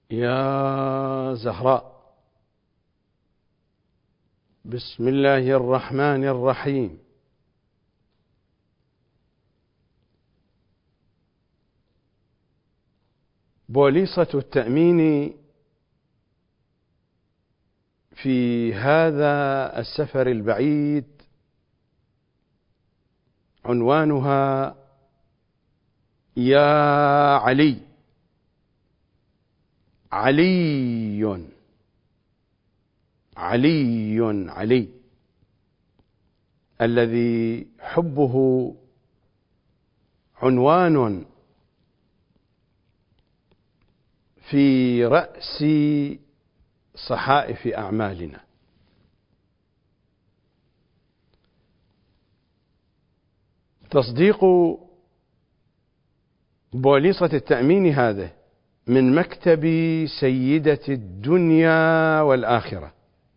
يا زهراء، بسم الله الرحمن الرحيم. بوليصة التأمين في هذا السفر البعيد عنوانها يا علي. علي علي علي الذي حبه عنوان في رأس صحائف أعمالنا. تصديق بوليصة التأمين هذه من مكتب سيدة الدنيا والآخرة.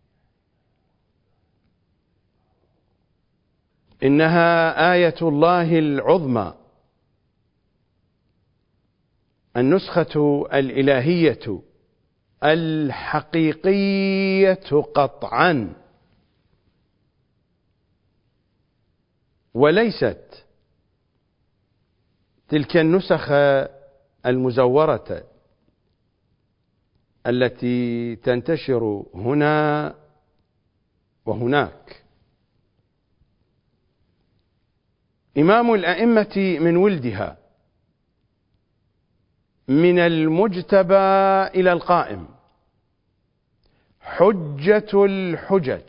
إنها آية الله العظمى، النسخة الإلهية الحقيقية قطعا، وليست تلك النسخ المزورة التي تنتشر هنا وهناك. إمام الأئمة من ولدها، من المجتبى إلى القائم، حجة الحجج،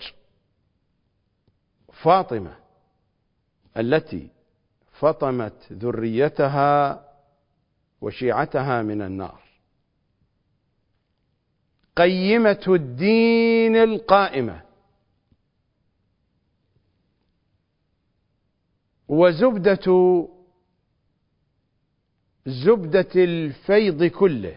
فاطمة التي فطمت ذريتها وشيعتها من النار، قيمة الدين القائمة، وزبدة الفيض كله،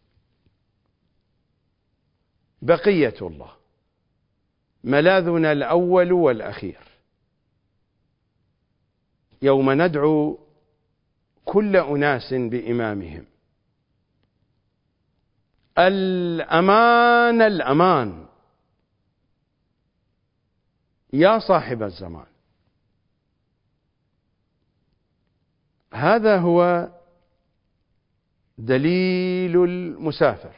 بقية الله، ملاذنا الأول والأخير. يوم ندعو كل أناس بإمامهم، الأمان الأمان يا صاحب الزمان. هذا هو دليل المسافر،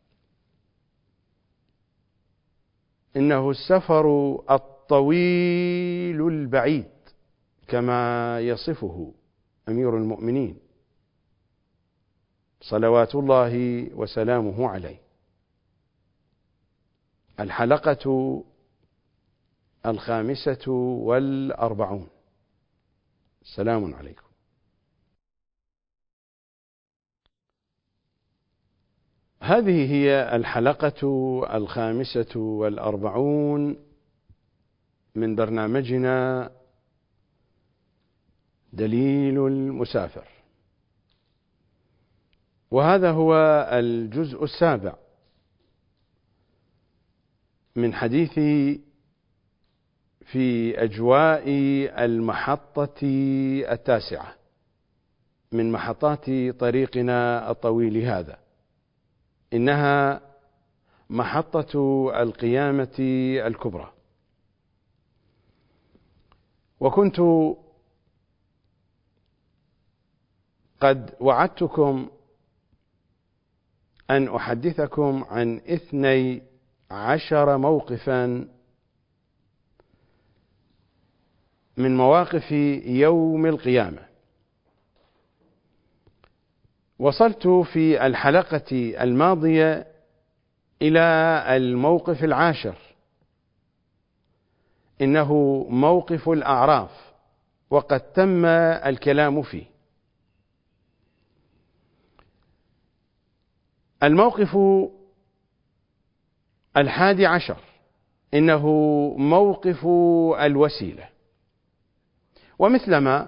إنه السفر الطويل البعيد كما يصفه أمير المؤمنين صلوات الله وسلامه عليه. الحلقة 45. السلام عليكم. هذه هي الحلقة 45 من برنامجنا دليل المسافر، وهذا هو الجزء السابع من حديثي في أجواء المحطة 9 من محطات طريقنا الطويل هذا. إنها محطة القيامة الكبرى. وكنت قد وعدتكم أن أحدثكم عن 12 موقفا من مواقف يوم القيامة. وصلت في الحلقة الماضية إلى الموقف 10، إنه موقف الأعراف، وقد تم الكلام فيه. الموقف 11 إنه موقف الوسيلة، ومثلما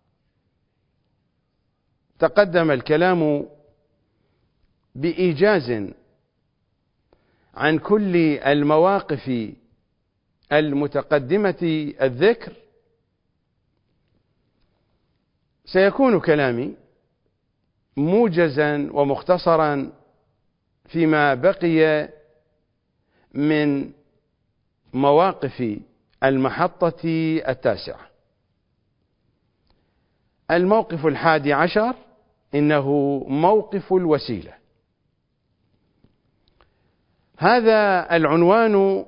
تقدم الكلام بإيجاز عن كل المواقف المتقدمة الذكر، سيكون كلامي موجزا ومختصرا فيما بقي من مواقف المحطة 9. الموقف 11 إنه موقف الوسيلة. هذا العنوان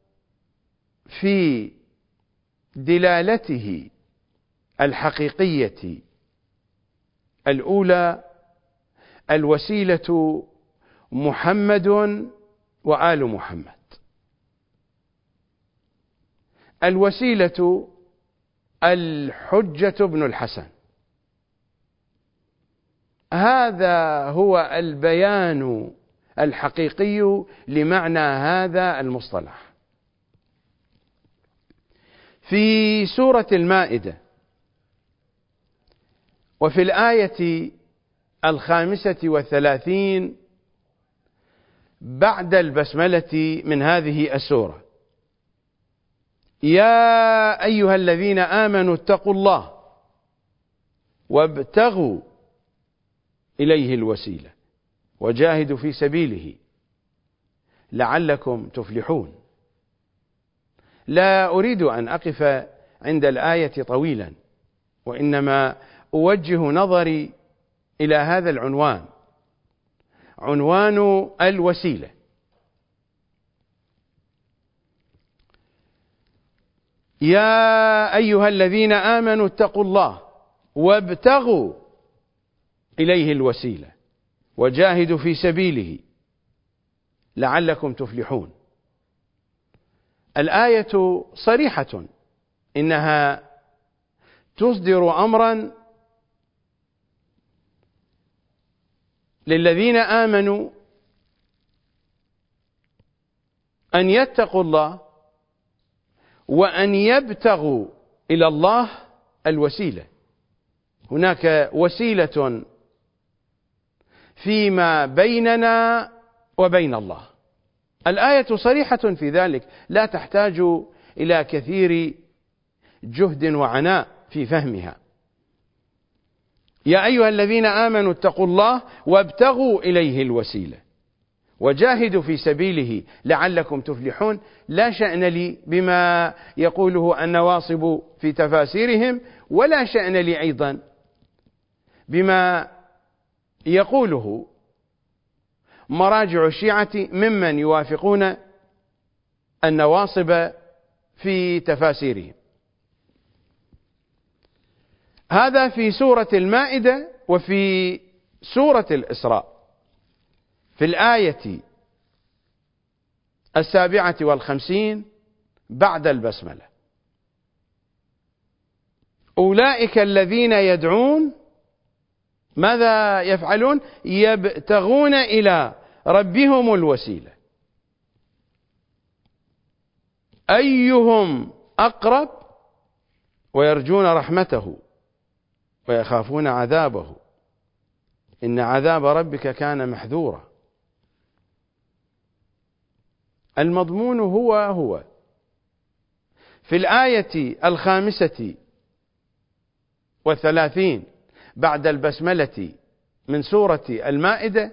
في دلالته الحقيقية الأولى الوسيلة محمد وآل محمد. الوسيلة الحجة بن الحسن. هذا هو البيان الحقيقي لمعنى هذا المصطلح. في سورة المائدة وفي الآية 35 بعد البسملة من هذه السورة: يا أيها الذين آمنوا اتقوا الله وابتغوا إليه الوسيلة وجاهدوا في سبيله لعلكم تفلحون. لا أريد أن أقف عند الآية طويلا، وإنما أوجه نظري إلى هذا العنوان، عنوان الوسيلة. يا أيها الذين آمنوا اتقوا الله وابتغوا إليه الوسيلة وجاهدوا في سبيله لعلكم تفلحون. الآية صريحة، إنها تصدر أمرا للذين آمنوا أن يتقوا الله وأن يبتغوا إلى الله الوسيلة. هناك وسيلة فيما بيننا وبين الله. الآية صريحة في ذلك، لا تحتاج إلى كثير جهد وعناء في فهمها. يا أيها الذين آمنوا اتقوا الله وابتغوا إليه الوسيلة وجاهدوا في سبيله لعلكم تفلحون. لا شأن لي بما يقوله النواصب في تفاسيرهم، ولا شأن لي أيضا بما يقوله مراجع الشيعة ممن يوافقون النواصب في تفاسيرهم. هذا في سورة المائدة وفي سورة الإسراء في الآية 57 بعد البسملة: أولئك الذين يدعون ماذا يفعلون؟ يبتغون إلى ربهم الوسيلة أيهم أقرب ويرجون رحمته ويخافون عذابه إن عذاب ربك كان محذورا. المضمون هو في الآية 35 بعد البسملة من سورة المائدة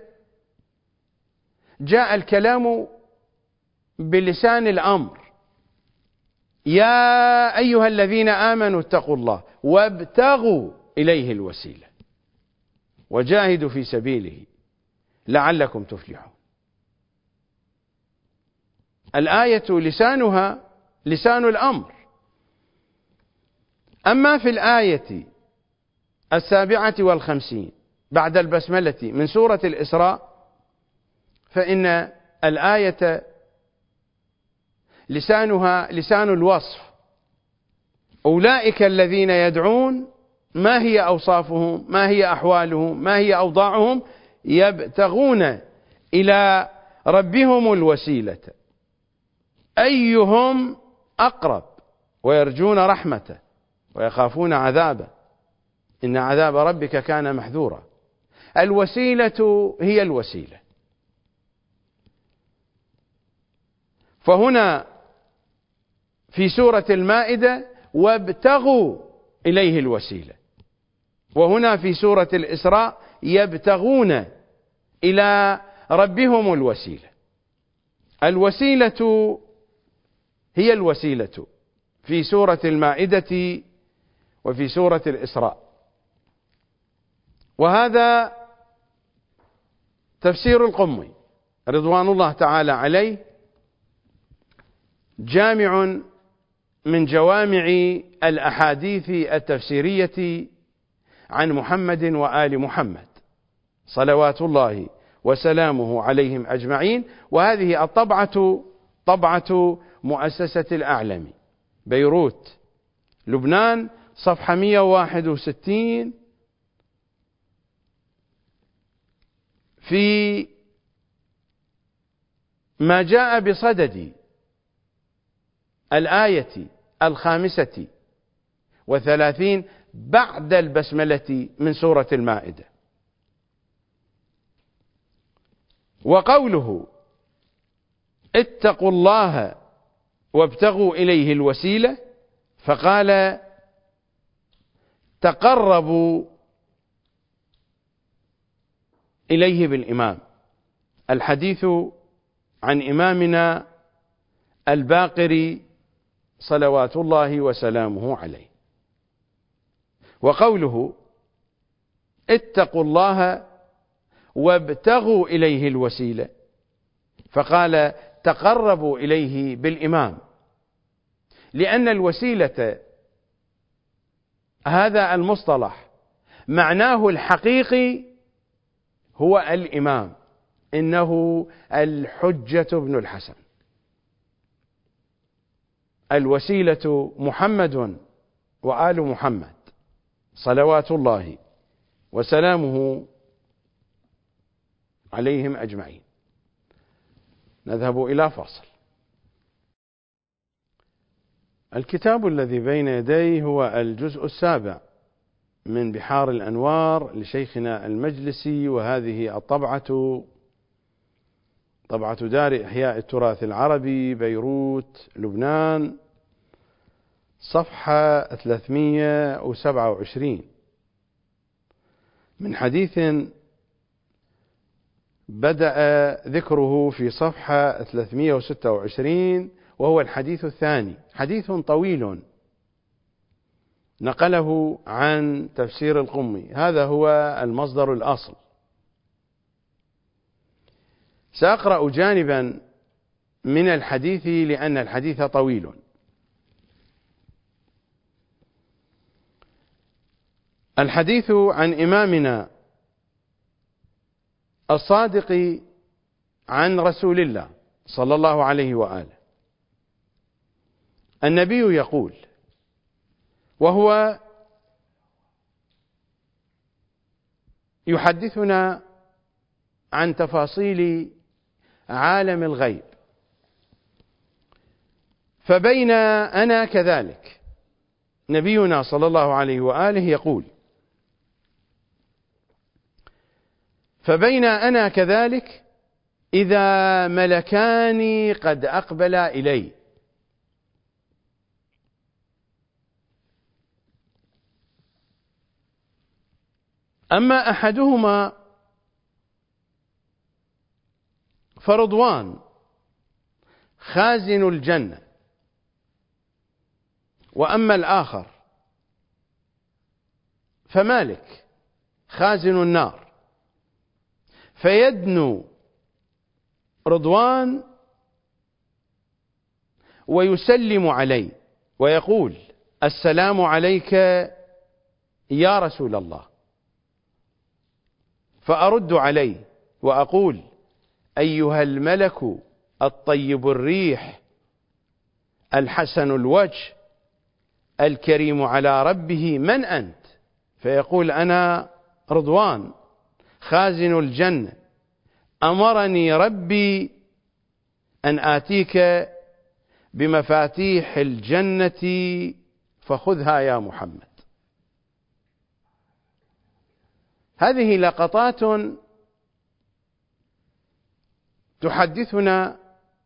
جاء الكلام بلسان الأمر: يا أيها الذين آمنوا اتقوا الله وابتغوا إليه الوسيلة وجاهدوا في سبيله لعلكم تفلحون. الآية لسانها لسان الأمر. أما في الآية 57 بعد البسملة من سورة الإسراء فإن الآية لسانها لسان الوصف: أولئك الذين يدعون، ما هي أوصافهم؟ ما هي أحوالهم؟ ما هي أوضاعهم؟ يبتغون إلى ربهم الوسيلة أيهم أقرب ويرجون رحمته ويخافون عذابه إن عذاب ربك كان محذورا. الوسيلة هي الوسيلة. فهنا في سورة المائدة وابتغوا إليه الوسيلة، وهنا في سورة الإسراء يبتغون إلى ربهم الوسيلة. الوسيلة هي الوسيلة في سورة المائدة وفي سورة الإسراء، وهذا تفسير القمي رضوان الله تعالى عليه، جامع من جوامع الأحاديث التفسيرية عن محمد وآل محمد صلوات الله وسلامه عليهم أجمعين. وهذه الطبعة طبعة مؤسسة الأعلمي بيروت لبنان، صفحة 161 في ما جاء بصدد الآية 35 بعد البسملة من سورة المائدة. وقوله اتقوا الله وابتغوا إليه الوسيلة، فقال تقربوا إليه بالإمام. الحديث عن إمامنا الباقر صلوات الله وسلامه عليه. وقوله اتقوا الله وابتغوا إليه الوسيلة، فقال تقربوا إليه بالإمام، لأن الوسيلة هذا المصطلح معناه الحقيقي هو الإمام، إنه الحجة بن الحسن. الوسيلة محمد وآل محمد صلوات الله وسلامه عليهم أجمعين. نذهب إلى فاصل. الكتاب الذي بين يدي هو الجزء 7 من بحار الأنوار لشيخنا المجلسي، وهذه الطبعة طبعة دار إحياء التراث العربي بيروت لبنان، صفحة 327 من حديث بدأ ذكره في صفحة 326، وهو الحديث الثاني، حديث طويل نقله عن تفسير القمي. هذا هو المصدر الأصل. سأقرأ جانبا من الحديث لأن الحديث طويل. الحديث عن إمامنا الصادق عن رسول الله صلى الله عليه وآله. النبي يقول، وهو يحدثنا عن تفاصيل عالم الغيب، فبين أنا كذلك، نبينا صلى الله عليه وآله يقول: فبين أنا كذلك إذا ملكان قد أقبلا إلي، أما أحدهما فرضوان خازن الجنة، وأما الآخر فمالك خازن النار، فيدنو رضوان ويسلم علي ويقول: السلام عليك يا رسول الله. فأرد عليه وأقول: أيها الملك الطيب الريح الحسن الوجه الكريم على ربه، من أنت؟ فيقول: أنا رضوان خازن الجنة، أمرني ربي أن آتيك بمفاتيح الجنة فخذها يا محمد. هذه لقطات تحدثنا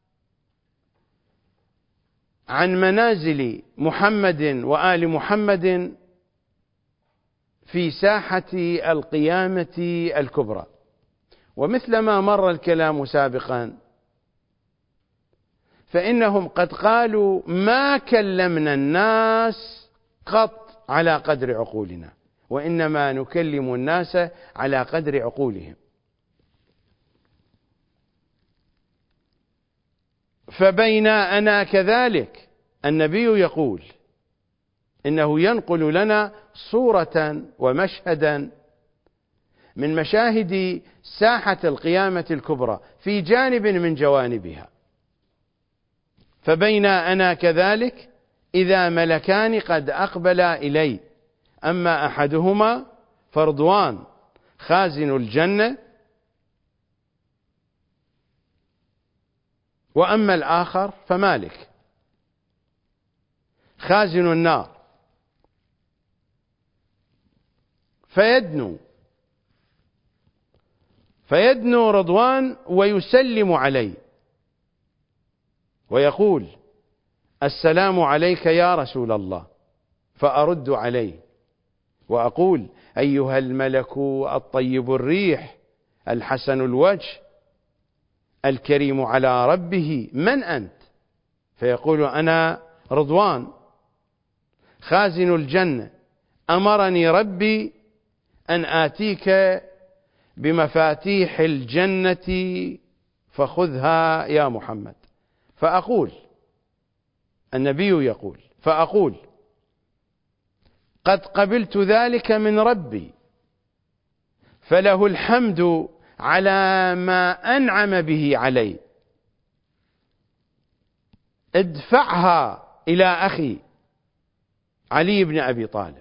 عن منازل محمد وآل محمد في ساحة القيامة الكبرى، ومثل ما مر الكلام سابقا فإنهم قد قالوا ما كلمنا الناس قط على قدر عقولنا، وإنما نكلم الناس على قدر عقولهم. فبين أنا كذلك النبي يقول إنه ينقل لنا صورة ومشهدا من مشاهد ساحة القيامة الكبرى في جانب من جوانبها. فبين أنا كذلك إذا ملكان قد أقبلا إلي، أما أحدهما فرضوان خازن الجنة، وأما الآخر فمالك خازن النار. فيدنو رضوان ويسلم علي ويقول السلام عليك يا رسول الله، فأرد عليه وأقول أيها الملك الطيب الريح الحسن الوجه الكريم على ربه، من أنت؟ فيقول أنا رضوان خازن الجنة، أمرني ربي أن آتيك بمفاتيح الجنة فخذها يا محمد. فأقول النبي يقول فأقول قد قبلت ذلك من ربي فله الحمد على ما أنعم به علي، ادفعها إلى أخي علي بن أبي طالب.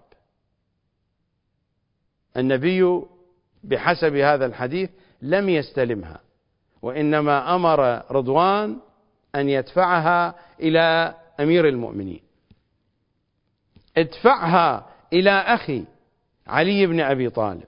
النبي بحسب هذا الحديث لم يستلمها، وإنما أمر رضوان أن يدفعها إلى أمير المؤمنين، ادفعها إلى أخي علي بن أبي طالب.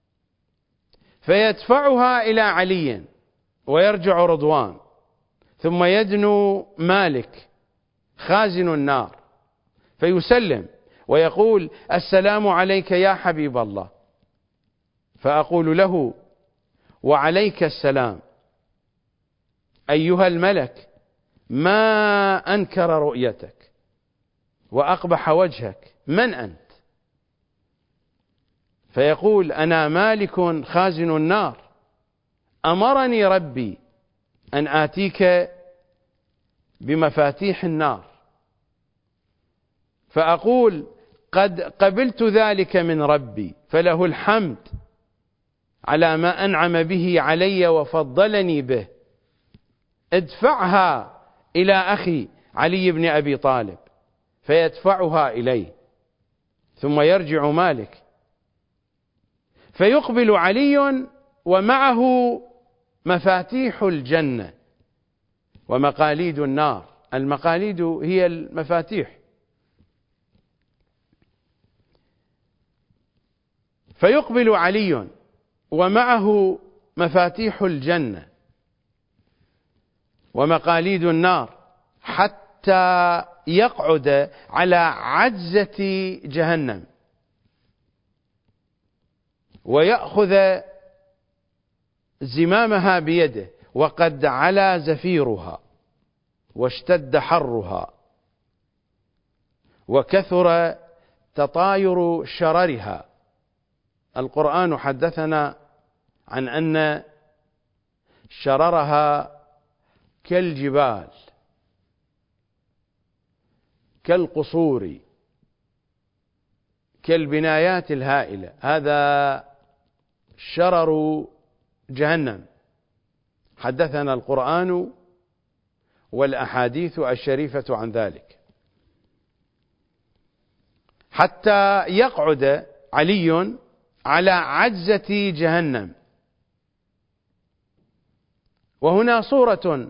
فيدفعها إلى علي ويرجع رضوان، ثم يدنو مالك خازن النار فيسلم ويقول السلام عليك يا حبيب الله، فأقول له وعليك السلام أيها الملك، ما أنكر رؤيتك وأقبح وجهك، من أنت؟ فيقول أنا مالك خازن النار، أمرني ربي أن آتيك بمفاتيح النار. فأقول قد قبلت ذلك من ربي فله الحمد على ما أنعم به علي وفضلني به، ادفعها إلى أخي علي بن أبي طالب. فيدفعها إليه، ثم يرجع مالك فيقبل علي ومعه مفاتيح الجنة ومقاليد النار. المقاليد هي المفاتيح. فيقبل علي ومعه مفاتيح الجنة ومقاليد النار حتى يقعد على عجزة جهنم ويأخذ زمامها بيده، وقد علا زفيرها واشتد حرها وكثر تطاير شررها. القرآن حدثنا عن أن شررها كالجبال كالقصور كالبنايات الهائلة. هذا شرر جهنم، حدثنا القرآن والأحاديث الشريفة عن ذلك. حتى يقعد علي على عجزة جهنم. وهنا صورة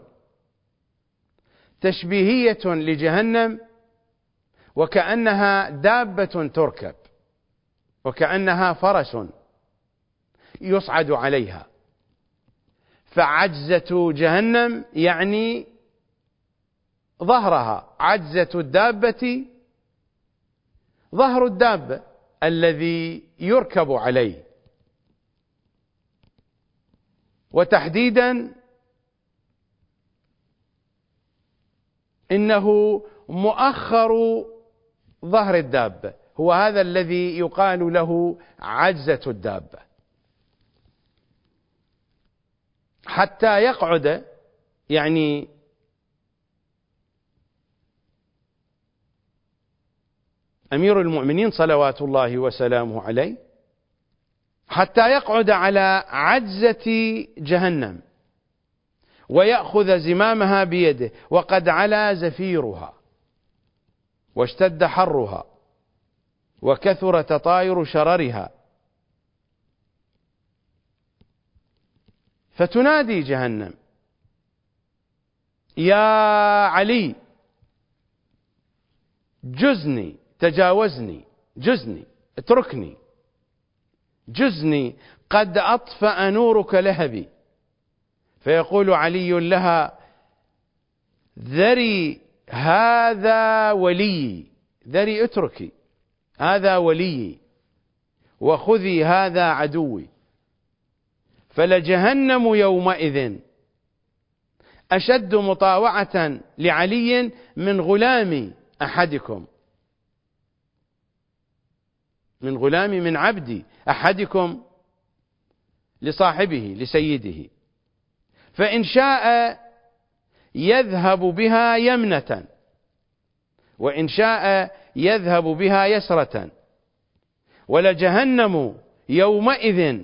تشبيهية لجهنم، وكأنها دابة تركب، وكأنها فرس يصعد عليها. فعجزة جهنم يعني ظهرها، عجزة الدابة ظهر الدابة الذي يركب عليه. وتحديدا إنه مؤخر ظهر الدابة، هو هذا الذي يقال له عجزة الدابة، حتى يقعد، يعني أمير المؤمنين صلوات الله وسلامه عليه حتى يقعد على عجزة جهنم ويأخذ زمامها بيده وقد علا زفيرها واشتد حرها وكثر تطاير شررها، فتنادي جهنم: يا علي جزني، تجاوزني، جزني، اتركني، جزني، قد أطفأ نورك لهبي. فيقول علي لها: ذري هذا ولي، ذري اتركي، هذا ولي، وخذي هذا عدوي. فلجهنم يومئذ أشد مطاوعة لعلي من غلام أحدكم، من عبد أحدكم لصاحبه لسيده، فإن شاء يذهب بها يمنة وإن شاء يذهب بها يسرة. ولجهنم يومئذ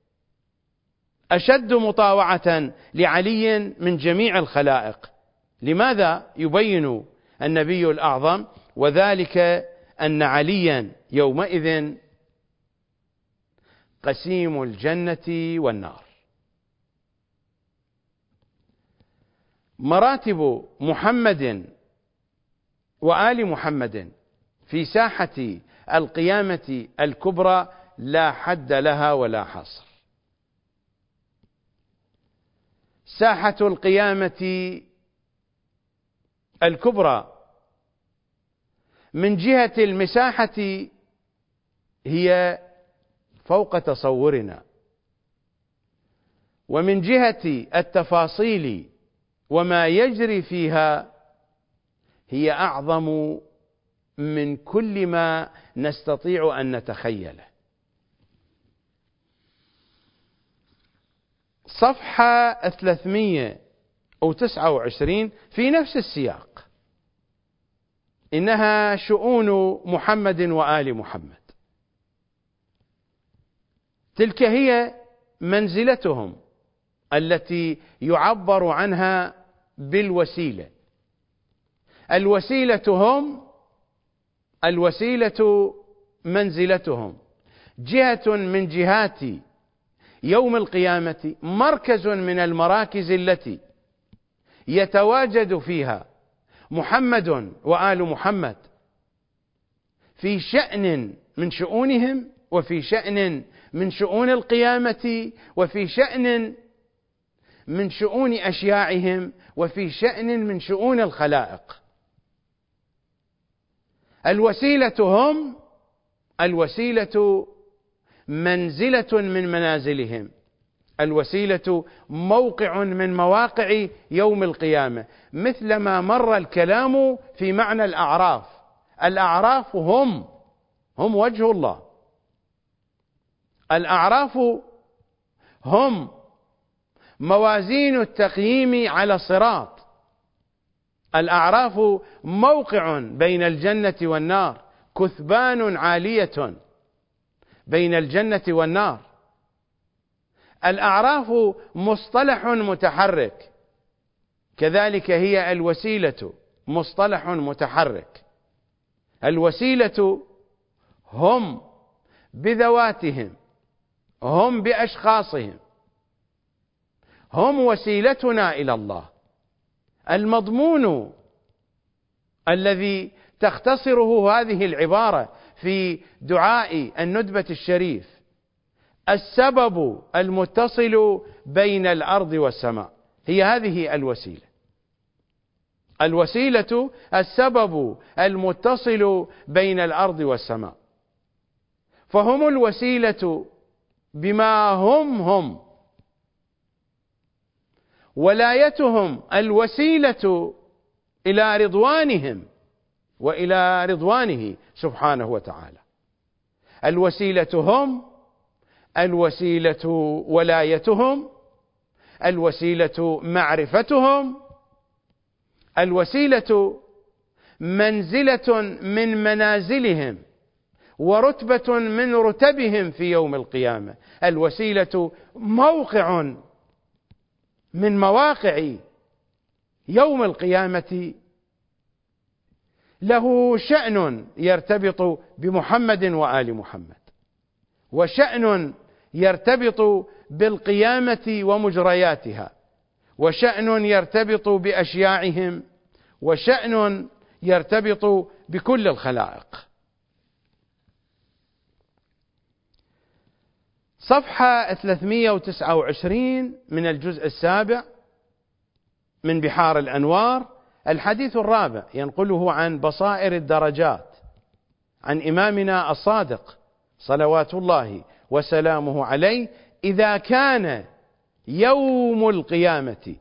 أشد مطاوعة لعلي من جميع الخلائق. لماذا يبين النبي الأعظم؟ وذلك أن عليا يومئذ قسيم الجنة والنار. مراتب محمد وآل محمد في ساحة القيامة الكبرى لا حد لها ولا حصر. ساحة القيامة الكبرى من جهة المساحة هي فوق تصورنا، ومن جهة التفاصيل وما يجري فيها هي أعظم من كل ما نستطيع أن نتخيله. صفحة 329 في نفس السياق، إنها شؤون محمد وآل محمد. تلك هي منزلتهم التي يعبر عنها بالوسيلة. الوسيلة منزلتهم، جهة من جهات يوم القيامة، مركز من المراكز التي يتواجد فيها محمد وآل محمد في شأن من شؤونهم، وفي شأن من شؤون القيامة، وفي شأن من شؤون أشياعهم، وفي شأن من شؤون الخلائق. الوسيلة منزلة من منازلهم، الوسيلة موقع من مواقع يوم القيامة، مثلما مر الكلام في معنى الأعراف. الأعراف هم وجه الله، الأعراف هم موازين التقييم على الصراط، الأعراف موقع بين الجنة والنار، كثبان عالية بين الجنة والنار. الأعراف مصطلح متحرك، كذلك هي الوسيلة مصطلح متحرك. الوسيلة هم بذواتهم، هم بأشخاصهم، هم وسيلتنا إلى الله. المضمون الذي تختصره هذه العبارة في دعاء الندبة الشريف: السبب المتصل بين الأرض والسماء، هي هذه الوسيلة. الوسيلة السبب المتصل بين الأرض والسماء، فهم الوسيلة بما هم ولايتهم الوسيلة إلى رضوانهم وإلى رضوانه سبحانه وتعالى. الوسيلة هم، الوسيلة ولايتهم، الوسيلة معرفتهم، الوسيلة منزلة من منازلهم ورتبة من رتبهم في يوم القيامة، الوسيلة موقع من مواقع يوم القيامة له شأن يرتبط بمحمد وآل محمد، وشأن يرتبط بالقيامة ومجرياتها، وشأن يرتبط بأشياعهم، وشأن يرتبط بكل الخلائق. صفحة 329 من الجزء السابع من بحار الأنوار، الحديث الرابع ينقله عن بصائر الدرجات عن إمامنا الصادق صلوات الله وسلامه عليه: إذا كان يوم القيامة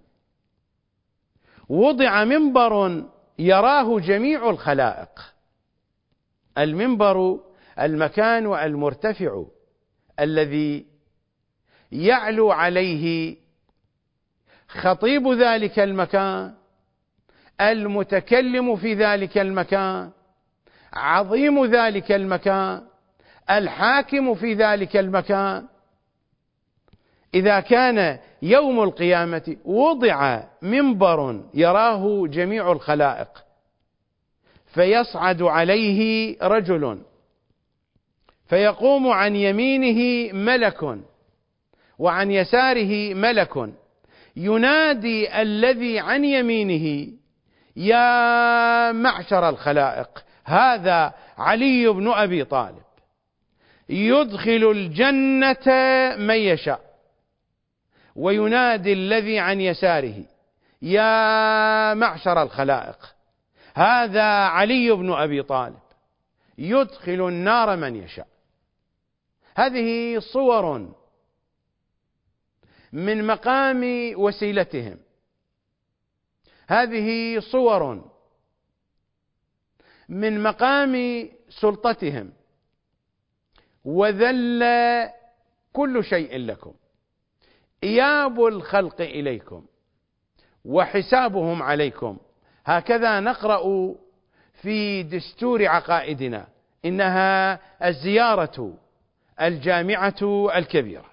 وضع منبر يراه جميع الخلائق. المنبر المكان المرتفع الذي يعلو عليه خطيب ذلك المكان، المتكلم في ذلك المكان، عظيم ذلك المكان، الحاكم في ذلك المكان. إذا كان يوم القيامة وضع منبر يراه جميع الخلائق، فيصعد عليه رجل فيقوم عن يمينه ملك وعن يساره ملك، ينادي الذي عن يمينه: يا معشر الخلائق، هذا علي بن أبي طالب يدخل الجنة من يشاء. وينادي الذي عن يساره: يا معشر الخلائق، هذا علي بن أبي طالب يدخل النار من يشاء. هذه صور من مقام وسيلتهم، هذه صور من مقام سلطتهم. وذل كل شيء لكم، إياب الخلق إليكم وحسابهم عليكم. هكذا نقرأ في دستور عقائدنا، إنها الزيارة الجامعة الكبيرة.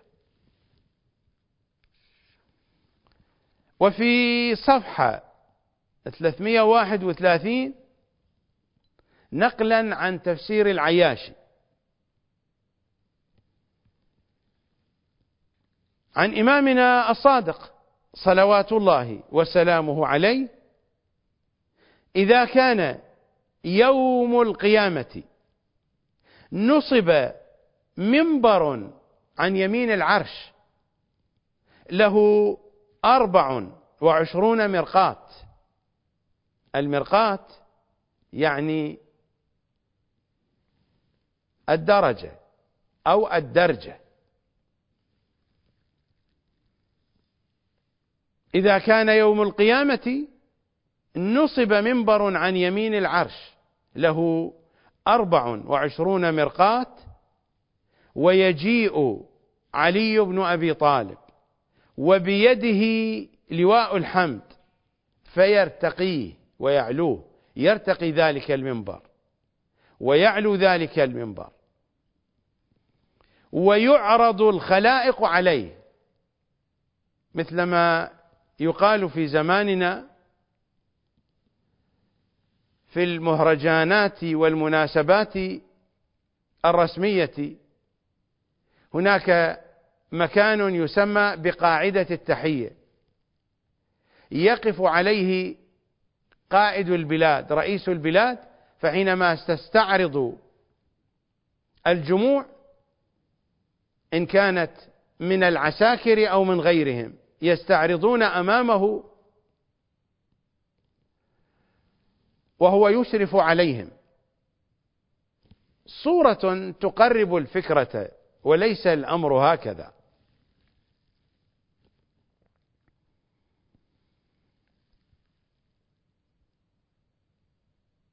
وفي صفحة 331 نقلا عن تفسير العياشي عن إمامنا الصادق صلوات الله وسلامه عليه: إذا كان يوم القيامة نصب منبر عن يمين العرش له 24 مرقاة. المرقاة يعني الدرجة أو الدرجة. إذا كان يوم القيامة نصب منبر عن يمين العرش له 24 مرقاة، ويجيء علي بن أبي طالب وبيده لواء الحمد فيرتقيه ويعلوه، يرتقي ذلك المنبر ويعلو ذلك المنبر، ويعرض الخلائق عليه، مثلما يقال في زماننا في المهرجانات والمناسبات الرسمية. هناك مكان يسمى بقاعدة التحية، يقف عليه قائد البلاد رئيس البلاد، فحينما تستعرض الجموع إن كانت من العساكر أو من غيرهم يستعرضون أمامه وهو يشرف عليهم. صورة تقرب الفكرة، وليس الأمر هكذا.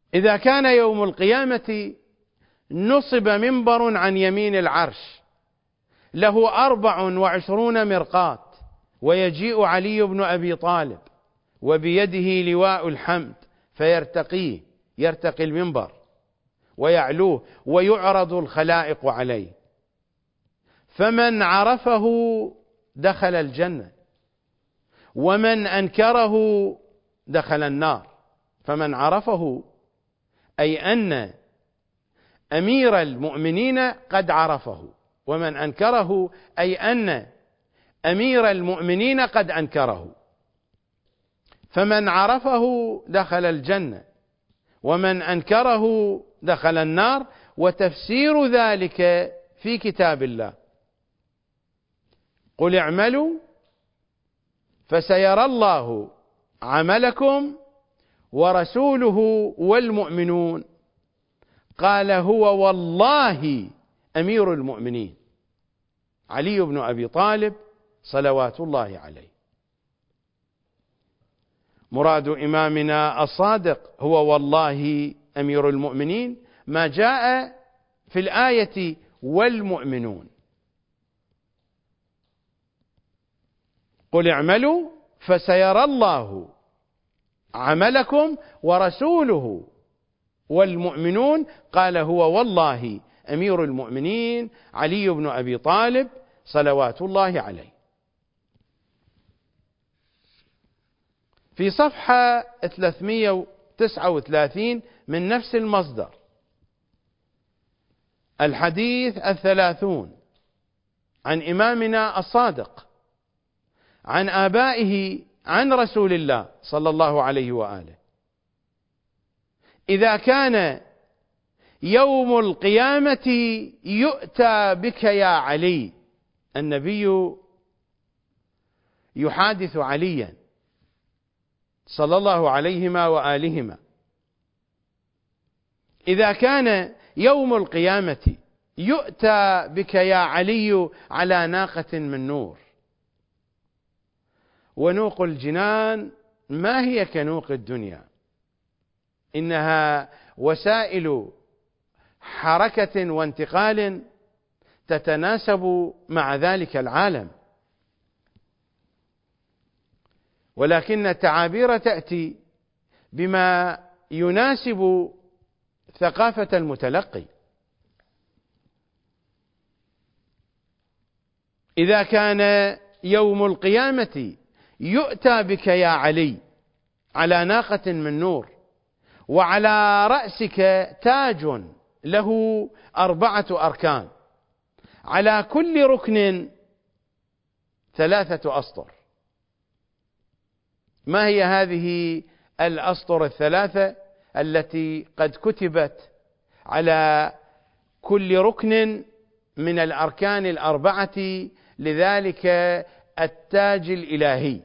إذا كان يوم القيامة نصب منبر عن يمين العرش له 24 مرقاة، ويجيء علي بن أبي طالب وبيده لواء الحمد فيرتقيه، يرتقي المنبر ويعلوه ويعرض الخلائق عليه، فمن عرفه دخل الجنة ومن أنكره دخل النار. فمن عرفه أي أن أمير المؤمنين قد عرفه، ومن أنكره أي أن أمير المؤمنين قد أنكره. فمن عرفه دخل الجنة ومن أنكره دخل النار. وتفسير ذلك في كتاب الله: قل اعملوا فسيرى الله عملكم ورسوله والمؤمنون. قال هو والله أمير المؤمنين علي بن أبي طالب صلوات الله عليه. مراد إمامنا الصادق هو والله أمير المؤمنين ما جاء في الآية والمؤمنون. قل اعملوا فسيرى الله عملكم ورسوله والمؤمنون. قال هو والله أمير المؤمنين علي بن أبي طالب صلوات الله عليه. في صفحة 339 من نفس المصدر، الحديث 30 عن إمامنا الصادق عن آبائه عن رسول الله صلى الله عليه وآله: إذا كان يوم القيامة يؤتى بك يا علي. النبي يحادث عليا صلى الله عليهما وآلهما: إذا كان يوم القيامة يؤتى بك يا علي على ناقة من نور. ونوق الجنان ما هي كنوق الدنيا، إنها وسائل حركة وانتقال تتناسب مع ذلك العالم، ولكن التعابير تأتي بما يناسب ثقافة المتلقي. إذا كان يوم القيامة يؤتى بك يا علي على ناقة من نور وعلى رأسك تاج له 4 أركان، على كل ركن 3 أسطر. ما هي هذه الأسطر 3 التي قد كتبت على كل ركن من الأركان 4 لذلك التاج الإلهي؟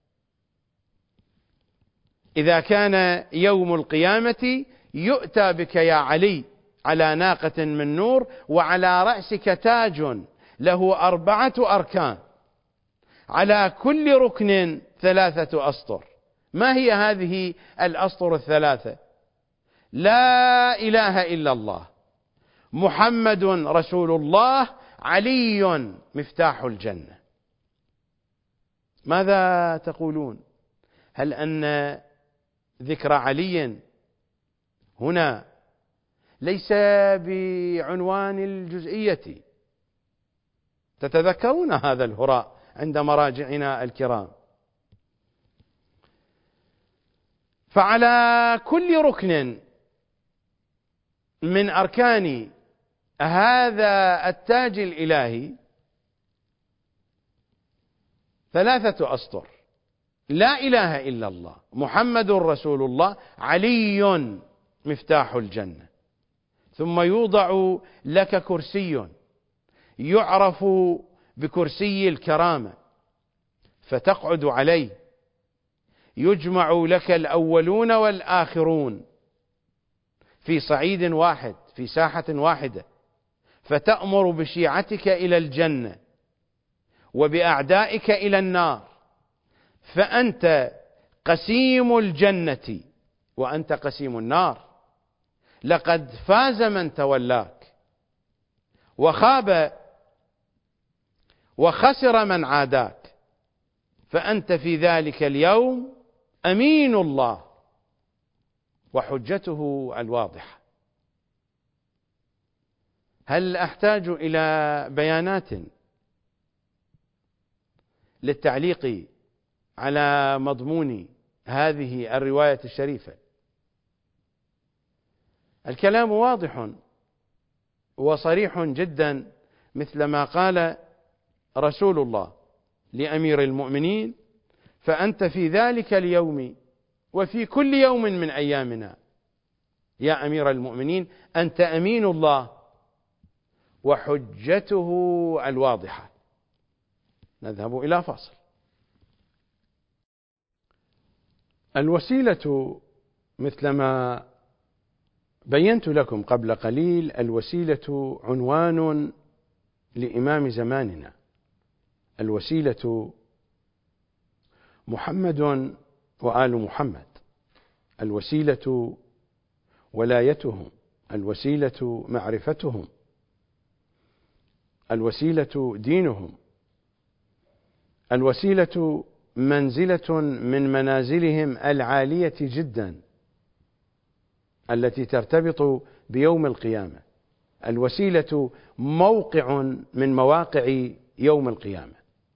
إذا كان يوم القيامة يؤتى بك يا علي على ناقة من نور وعلى رأسك تاج له 4 أركان، على كل ركن 3 أسطر. ما هي هذه الأسطر 3؟ لا إله إلا الله، محمد رسول الله، علي مفتاح الجنة. ماذا تقولون؟ هل أن ذكر علي هنا ليس بعنوان الجزئية؟ تتذكرون هذا الهراء عند مراجعنا الكرام. فعلى كل ركن من أركان هذا التاج الإلهي 3 أسطر: لا إله إلا الله، محمد رسول الله، علي مفتاح الجنة. ثم يوضع لك كرسي يعرف بكرسي الكرامة فتقعد عليه، يجمع لك الأولون والآخرون في صعيد واحد في ساحة واحدة، فتأمر بشيعتك إلى الجنة وبأعدائك إلى النار، فأنت قسيم الجنة وأنت قسيم النار. لقد فاز من تولاك، وخاب وخسر من عاداك، فأنت في ذلك اليوم أمين الله وحجته الواضحة. هل أحتاج إلى بيانات للتعليق على مضمون هذه الرواية الشريفة؟ الكلام واضح وصريح جدا، مثل ما قال رسول الله لأمير المؤمنين: فأنت في ذلك اليوم وفي كل يوم من أيامنا يا أمير المؤمنين أنت أمين الله وحجته الواضحة. نذهب إلى فاصل. الوسيلة مثلما بينت لكم قبل قليل، الوسيلة عنوان لإمام زماننا. الوسيلة محمد وآل محمد، الوسيلة ولايتهم، الوسيلة معرفتهم، الوسيلة دينهم، الوسيلة منزلة من منازلهم العالية جدا التي ترتبط بيوم القيامة، الوسيلة موقع من مواقع يوم القيامة،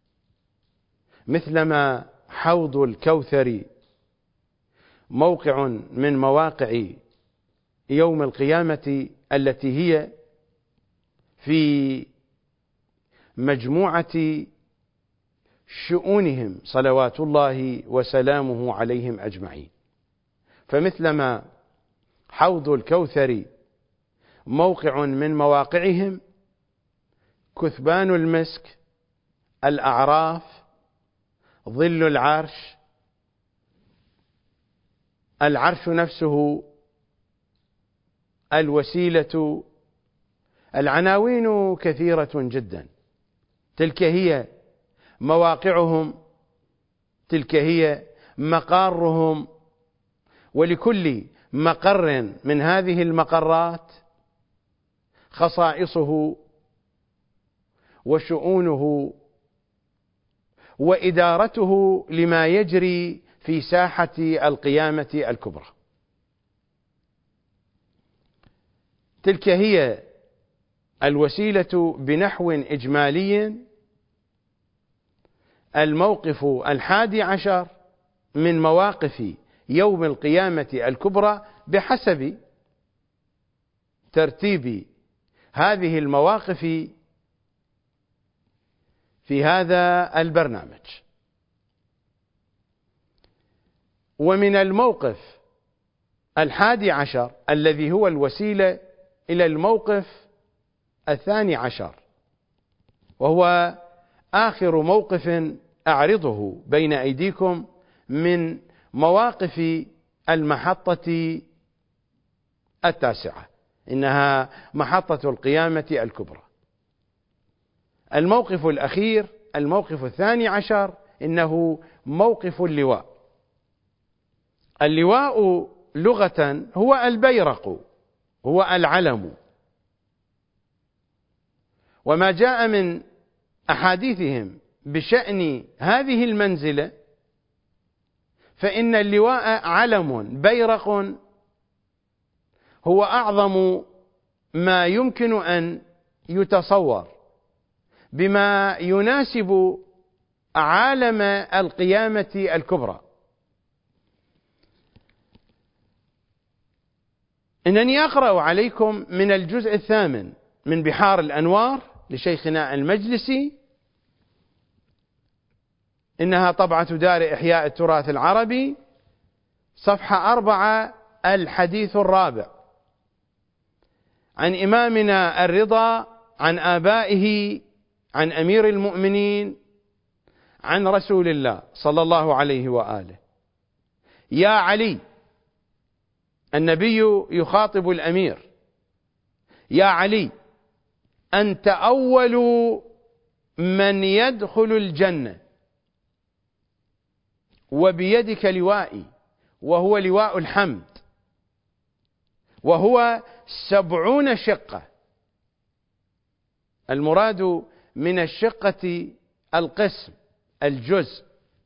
مثلما حوض الكوثر موقع من مواقع يوم القيامة التي هي في مجموعة شؤونهم صلوات الله وسلامه عليهم أجمعين. فمثلما حوض الكوثر موقع من مواقعهم، كثبان المسك، الأعراف، ظل العرش، العرش نفسه، الوسيلة، العناوين كثيرة جدا. تلك هي مواقعهم، تلك هي مقارهم، ولكل مقر من هذه المقرات خصائصه وشؤونه وإدارته لما يجري في ساحة القيامة الكبرى. تلك هي الوسيلة بنحو إجمالي الموقف 11 من مواقف يوم القيامة الكبرى بحسب ترتيب هذه المواقف في هذا البرنامج. ومن الموقف 11 الذي هو الوسيلة إلى الموقف 12، وهو آخر موقف أعرضه بين أيديكم من مواقف المحطة 9، إنها محطة القيامة الكبرى. الموقف الأخير الموقف 12 إنه موقف اللواء. اللواء لغة هو البيرق، هو العلم، وما جاء من أحاديثهم بشأن هذه المنزلة فإن اللواء علم بيرق هو أعظم ما يمكن أن يتصور بما يناسب عالم القيامة الكبرى. إنني أقرأ عليكم من الجزء 8 من بحار الأنوار لشيخنا المجلسي، إنها طبعة دار إحياء التراث العربي، صفحة 4، الحديث الرابع، عن إمامنا الرضا، عن آبائه، عن أمير المؤمنين، عن رسول الله صلى الله عليه وآله: يا علي، النبي يخاطب الأمير: يا علي، أنت أول من يدخل الجنة، وبيدك لوائي، وهو لواء الحمد، وهو 70 شقة. المراد من الشقة القسم، الجزء.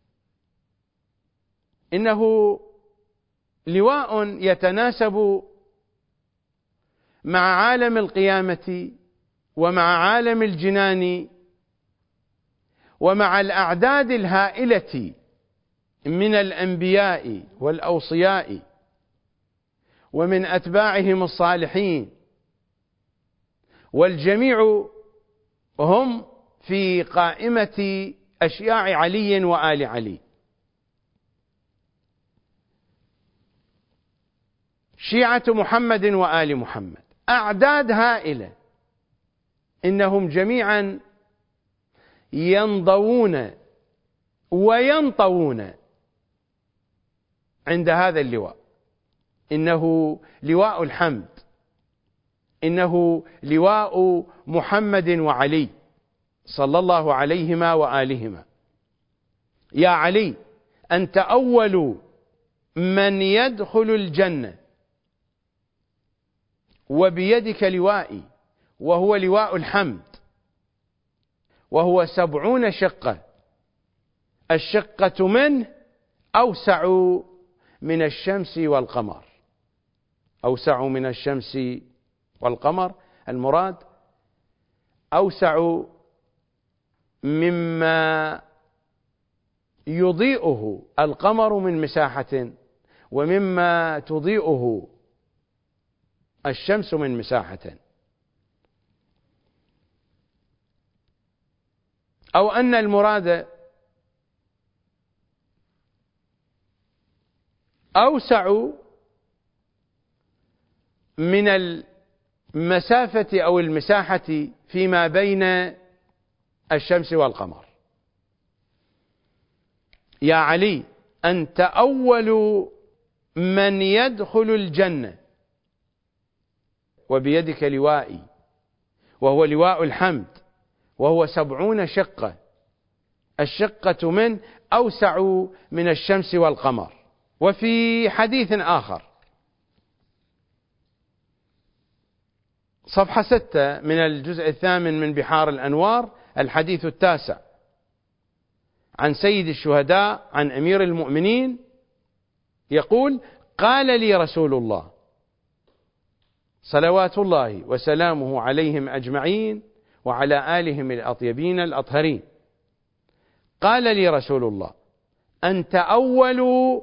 إنه لواء يتناسب مع عالم القيامة ومع عالم الجنان ومع الأعداد الهائلة من الأنبياء والأوصياء ومن أتباعهم الصالحين، والجميع هم في قائمة أشياع علي وآل علي. شيعة محمد وآل محمد أعداد هائلة، إنهم جميعا ينضوون وينطوون عند هذا اللواء. إنه لواء الحمد، إنه لواء محمد وعلي صلى الله عليهما وآلهما. يا علي أنت أول من يدخل الجنة، وبيدك لوائي وهو لواء الحمد، وهو 70 شقة. الشقة منه أوسع من الشمس والقمر، أوسع من الشمس والقمر. المراد أوسع مما يضيئه القمر من مساحة، ومما تضيئه الشمس من مساحة. أو أن المراد أوسع من المسافة أو المساحة فيما بين الشمس والقمر. يا علي أنت أول من يدخل الجنة، وبيدك لوائي وهو لواء الحمد، وهو 70 شقة. الشقة من أوسع من الشمس والقمر. وفي حديث آخر صفحة 6 من الجزء 8 من بحار الأنوار، الحديث 9، عن سيد الشهداء عن أمير المؤمنين يقول: قال لي رسول الله صلوات الله وسلامه عليهم أجمعين وعلى آلهم الأطيبين الأطهرين، قال لي رسول الله: أنت أول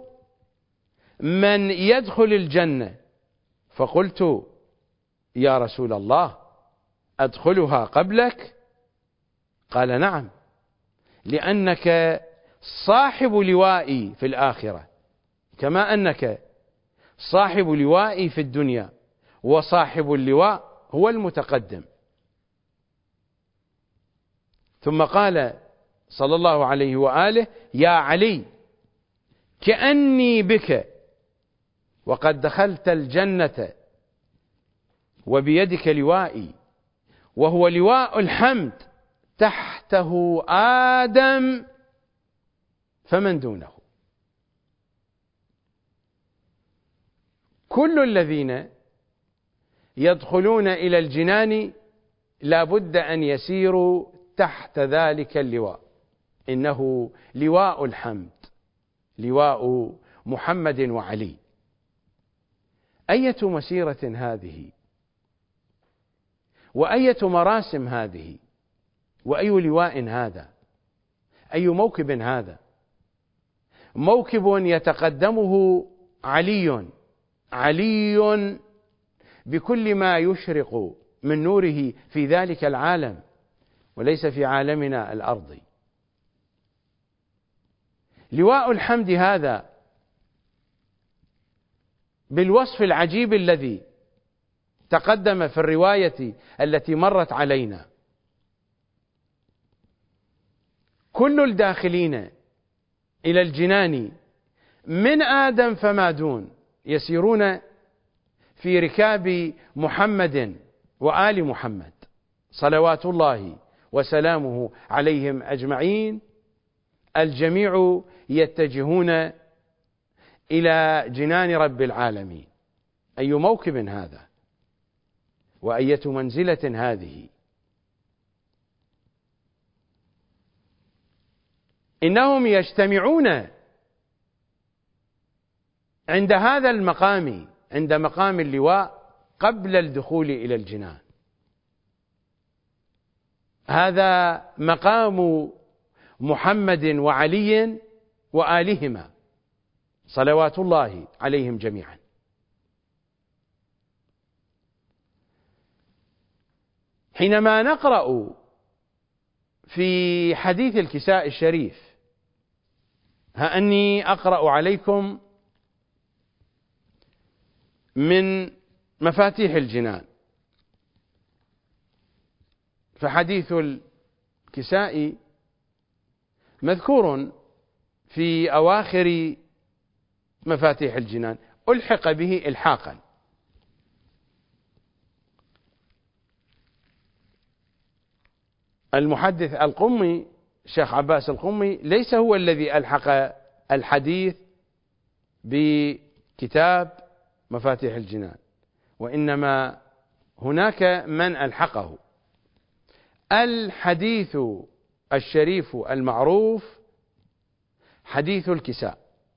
من يدخل الجنة. فقلت: يا رسول الله أدخلها قبلك؟ قال: نعم، لأنك صاحب لوائي في الآخرة، كما أنك صاحب لوائي في الدنيا، وصاحب اللواء هو المتقدم. ثم قال صلى الله عليه وآله: يا علي كأني بك وقد دخلت الجنة، وبيدك لوائي وهو لواء الحمد، تحته آدم فمن دونه. كل الذين يدخلون إلى الجنان لا بد أن يسيروا تحت ذلك اللواء. إنه لواء الحمد، لواء محمد وعلي. أية مسيرة هذه، وأية مراسم هذه، وأي لواء هذا، أي موكب هذا. موكب يتقدمه علي بكل ما يشرق من نوره في ذلك العالم، وليس في عالمنا الأرضي. لواء الحمد هذا بالوصف العجيب الذي تقدم في الرواية التي مرت علينا: كل الداخلين إلى الجنان من آدم فما دون يسيرون في ركاب محمد وآل محمد صلوات الله وسلامه عليهم أجمعين. الجميع يتجهون إلى جنان رب العالمين. أي موكب هذا وأية منزلة هذه. إنهم يجتمعون عند هذا المقام، عند مقام اللواء، قبل الدخول إلى الجنان. هذا مقام محمد وعلي وآلهما صلوات الله عليهم جميعا. حينما نقرأ في حديث الكساء الشريف: ها أني أقرأ عليكم من مفاتيح الجنان، فحديث الكساء مذكور في أواخر مفاتيح الجنان، ألحق به إلحاقا. المحدث القمي الشيخ عباس القمي ليس هو الذي ألحق الحديث بكتاب مفاتيح الجنان، وإنما هناك من ألحقه. الحديث الشريف المعروف حديث الكساء.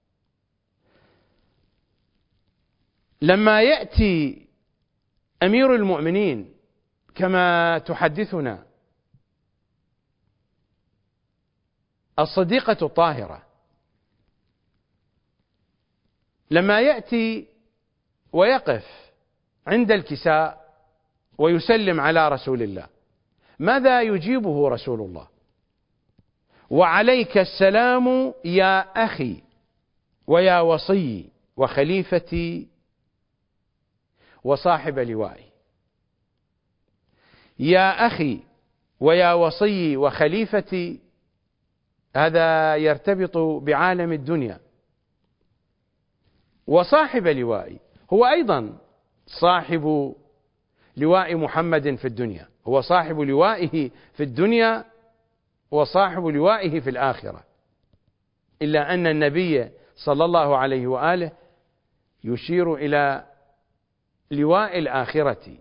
لما يأتي أمير المؤمنين كما تحدثنا الصديقة الطاهرة، لما يأتي ويقف عند الكساء ويسلم على رسول الله، ماذا يجيبه رسول الله؟ وعليك السلام يا أخي ويا وصي وخليفتي وصاحب لوائي. يا أخي ويا وصي وخليفتي، هذا يرتبط بعالم الدنيا. وصاحب لوائي هو أيضا صاحب لواء محمد في الدنيا، هو صاحب لوائه في الدنيا وصاحب لوائه في الآخرة، إلا أن النبي صلى الله عليه وآله يشير إلى لواء الآخرة،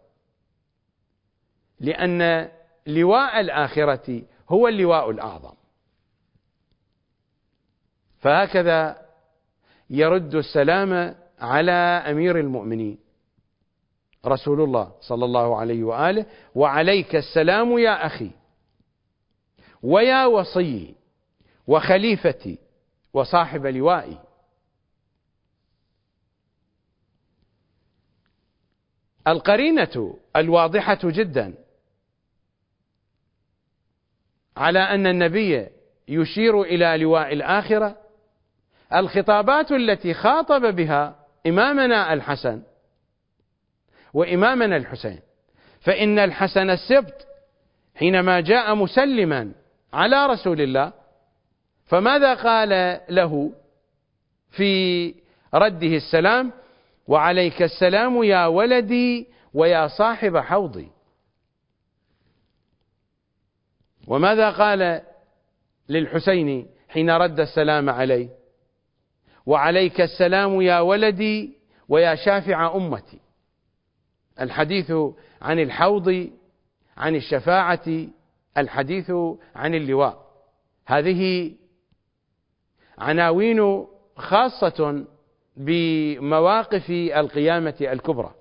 لأن لواء الآخرة هو اللواء الأعظم. فهكذا يرد السلام على أمير المؤمنين رسول الله صلى الله عليه وآله: وعليك السلام يا أخي ويا وصي وخليفتي وصاحب لوائي. القرينة الواضحة جدا على أن النبي يشير إلى لواء الآخرة الخطابات التي خاطب بها إمامنا الحسن وإمامنا الحسين. فإن الحسن السبط حينما جاء مسلما على رسول الله، فماذا قال له في رده السلام؟ وعليك السلام يا ولدي ويا صاحب حوضي. وماذا قال للحسين حين رد السلام عليه؟ وعليك السلام يا ولدي ويا شافع أمتي. الحديث عن الحوض، عن الشفاعة، الحديث عن اللواء، هذه عناوين خاصة بمواقف القيامة الكبرى.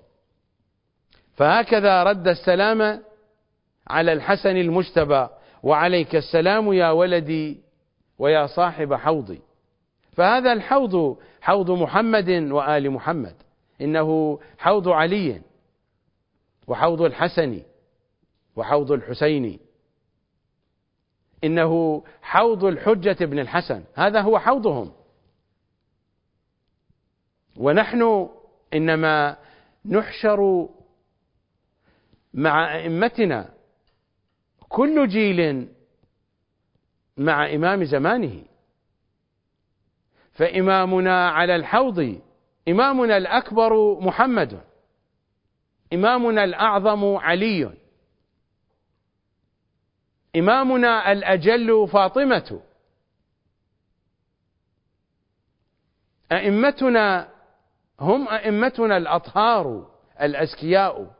فهكذا رد السلام على الحسن المجتبى: وعليك السلام يا ولدي ويا صاحب حوضي. فهذا الحوض حوض محمد وآل محمد، إنه حوض علي وحوض الحسن وحوض الحسين، إنه حوض الحجة بن الحسن، هذا هو حوضهم. ونحن إنما نحشر مع أئمتنا، كل جيل مع إمام زمانه. فإمامنا على الحوض إمامنا الأكبر محمد، إمامنا الأعظم علي، إمامنا الأجل فاطمة، أئمتنا هم أئمتنا الأطهار الأزكياء،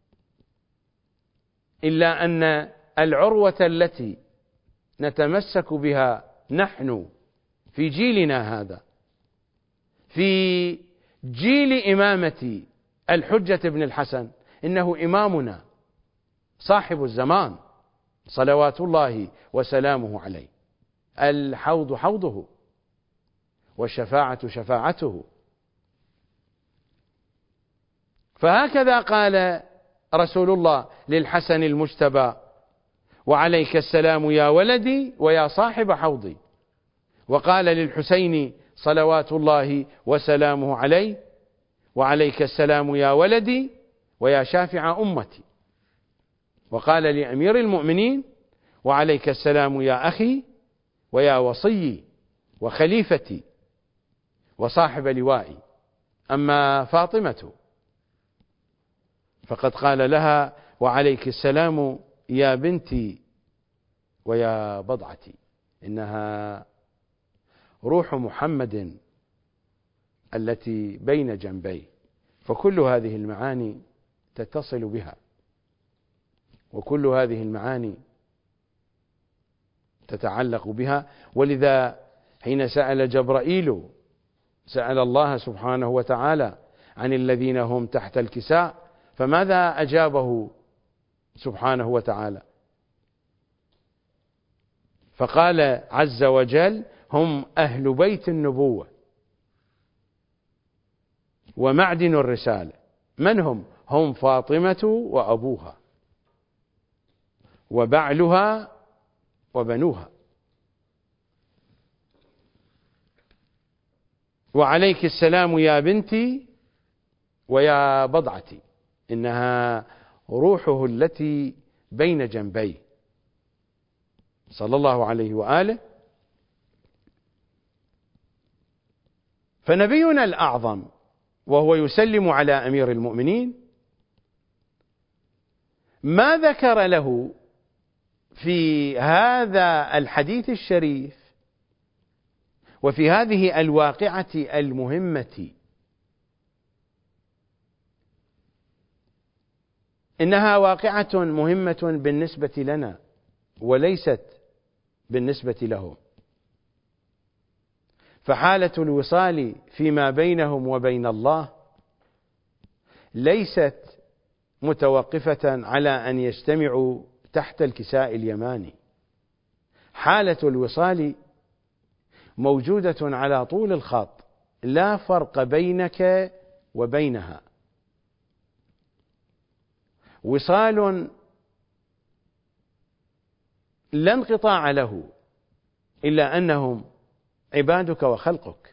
إلا أن العروة التي نتمسك بها نحن في جيلنا هذا، في جيل إمامة الحجة بن الحسن، إنه إمامنا صاحب الزمان صلوات الله وسلامه عليه، الحوض حوضه والشفاعة شفاعته. فهكذا قال رسول الله للحسن المجتبى: وعليك السلام يا ولدي ويا صاحب حوضي. وقال للحسين صلوات الله وسلامه عليه: وعليك السلام يا ولدي ويا شافع أمتي. وقال لأمير المؤمنين: وعليك السلام يا أخي ويا وصي وخليفتي وصاحب لوائي. أما فاطمة فقد قال لها: وعليك السلام يا بنتي ويا بضعتي، إنها روح محمد التي بين جنبيه. فكل هذه المعاني تتصل بها، وكل هذه المعاني تتعلق بها. ولذا حين سأل جبرائيل، سأل الله سبحانه وتعالى عن الذين هم تحت الكساء، فماذا أجابه سبحانه وتعالى؟ فقال عز وجل: هم أهل بيت النبوة ومعدن الرسالة. من هم؟ هم فاطمة وأبوها وبعلها وبنوها. وعليك السلام يا بنتي ويا بضعتي، إنها روحه التي بين جنبيه صلى الله عليه وآله. فنبينا الأعظم وهو يسلم على أمير المؤمنين ما ذكر له في هذا الحديث الشريف وفي هذه الواقعة المهمة، إنها واقعة مهمة بالنسبة لنا وليست بالنسبة لهم. فحالة الوصال فيما بينهم وبين الله ليست متوقفة على أن يجتمعوا تحت الكساء اليماني. حالة الوصال موجودة على طول الخط، لا فرق بينك وبينها، وصال لا انقطاع له، إلا أنهم عبادك وخلقك.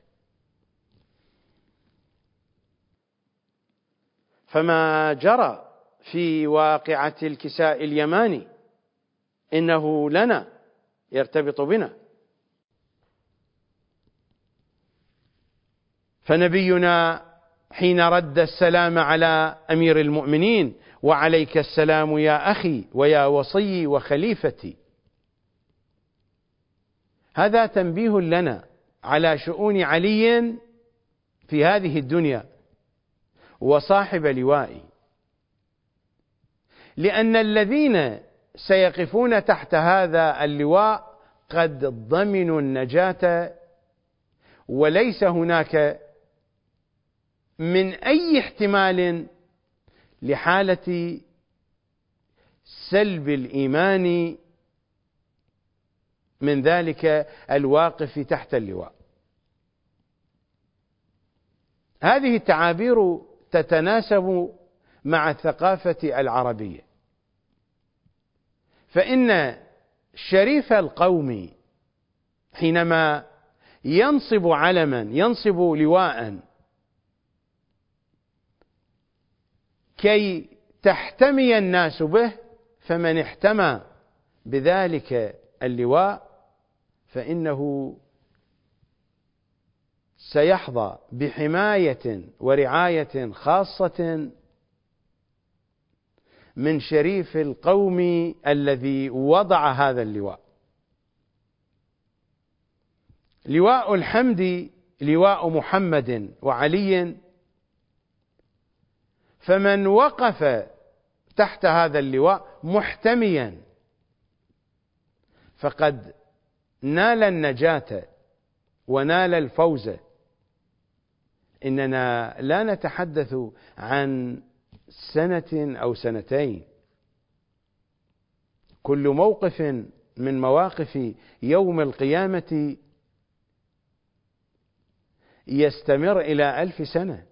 فما جرى في واقعة الكساء اليماني إنه لنا، يرتبط بنا. فنبينا حين رد السلام على أمير المؤمنين: وعليك السلام يا أخي ويا وصي وخليفتي، هذا تنبيه لنا على شؤون علي في هذه الدنيا وصاحب لوائي، لأن الذين سيقفون تحت هذا اللواء قد ضمنوا النجاة، وليس هناك من أي احتمال لحالة سلب الإيمان من ذلك الواقف تحت اللواء. هذه التعابير تتناسب مع الثقافة العربية، فإن شريف القوم حينما ينصب علما، ينصب لواء كي تحتمي الناس به، فمن احتمى بذلك اللواء فإنه سيحظى بحماية ورعاية خاصة من شريف القوم الذي وضع هذا اللواء. لواء الحمد لواء محمد وعلي فمن وقف تحت هذا اللواء محتميا فقد نال النجاة ونال الفوز. إننا لا نتحدث عن سنة أو سنتين، كل موقف من مواقف يوم القيامة يستمر إلى 1000 سنة.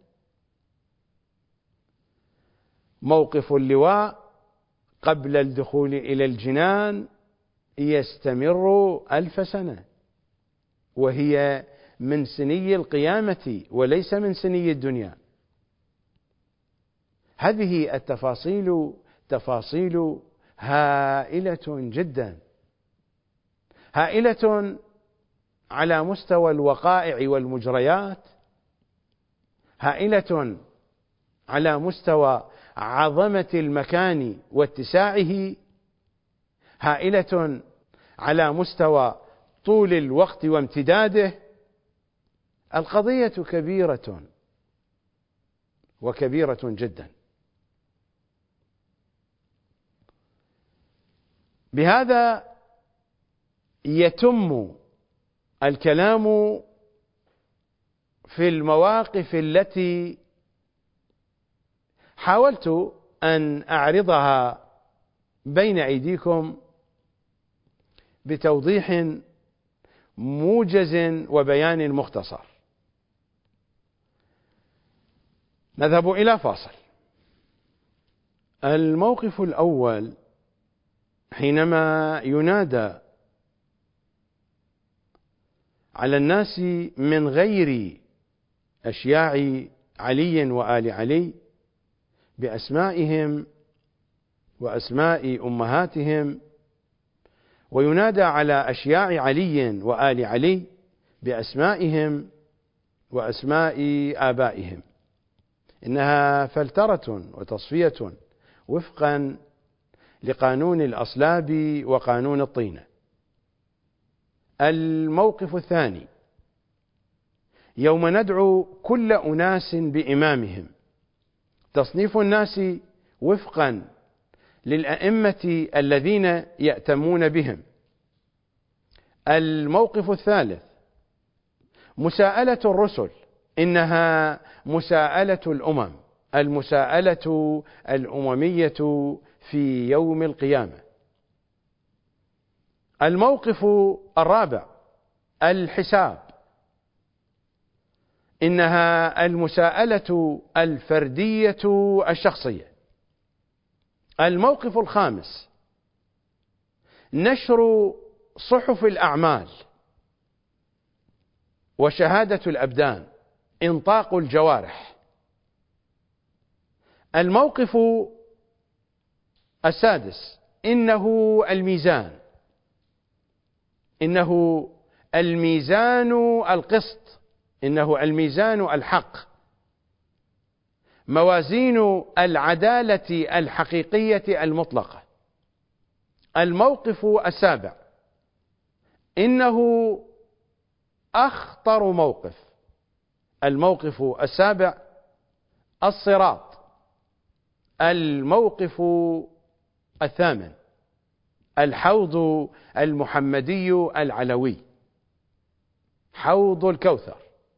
موقف اللواء قبل الدخول إلى الجنان يستمر 1000 سنة، وهي من سني القيامة وليس من سني الدنيا. هذه التفاصيل تفاصيل هائلة جدا، هائلة على مستوى الوقائع والمجريات، هائلة على مستوى عظمة المكان واتساعه، هائلة على مستوى طول الوقت وامتداده. القضية كبيرة وكبيرة جدا. بهذا يتم الكلام في المواقف التي حاولت أن أعرضها بين أيديكم بتوضيح موجز وبيان مختصر. نذهب إلى فاصل. الموقف الأول حينما ينادى على الناس من غير أشياع علي وآل علي بأسمائهم وأسماء أمهاتهم، وينادى على أشياع علي وآل علي بأسمائهم وأسماء آبائهم، إنها فلترة وتصفية وفقا لقانون الأصلاب وقانون الطينة. الموقف الثاني يوم ندعو كل أناس بإمامهم، تصنيف الناس وفقا للأئمة الذين يأتمون بهم. الموقف الثالث مساءلة الرسل، إنها مساءلة الأمم، المساءلة الأممية في يوم القيامة. الموقف الرابع الحساب، إنها المساءلة الفردية الشخصية. الموقف الخامس نشر صحف الأعمال وشهادة الأبدان، إنطاق الجوارح. الموقف السادس إنه الميزان، إنه الميزان القسط، إنه الميزان الحق، موازين العدالة الحقيقية المطلقة. الموقف السابع إنه أخطر موقف، الموقف السابع الصراط. الموقف الثامن الحوض المحمدي العلوي، حوض الكوثر.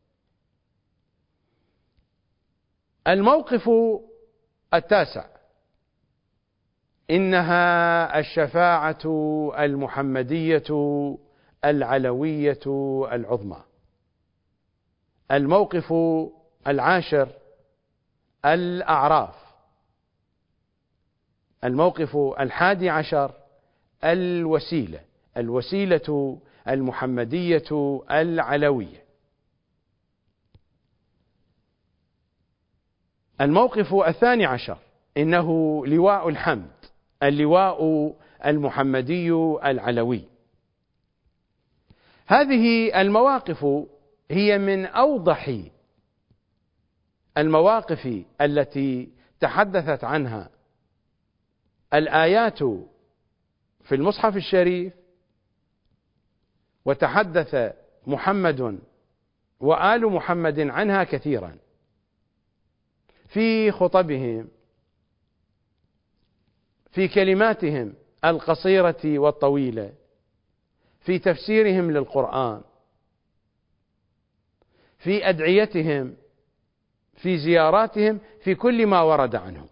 الموقف التاسع إنها الشفاعة المحمدية العلوية العظمى. الموقف العاشر الأعراف. الموقف الحادي عشر الوسيلة، الوسيلة المحمدية العلوية. الموقف الثاني عشر إنه لواء الحمد، اللواء المحمدي العلوي. هذه المواقف هي من أوضح المواقف التي تحدثت عنها الآيات في المصحف الشريف، وتحدث محمد وآل محمد عنها كثيرا. في خطبهم، في كلماتهم القصيرة والطويلة، في تفسيرهم للقرآن، في أدعيتهم، في زياراتهم، في كل ما ورد عنهم.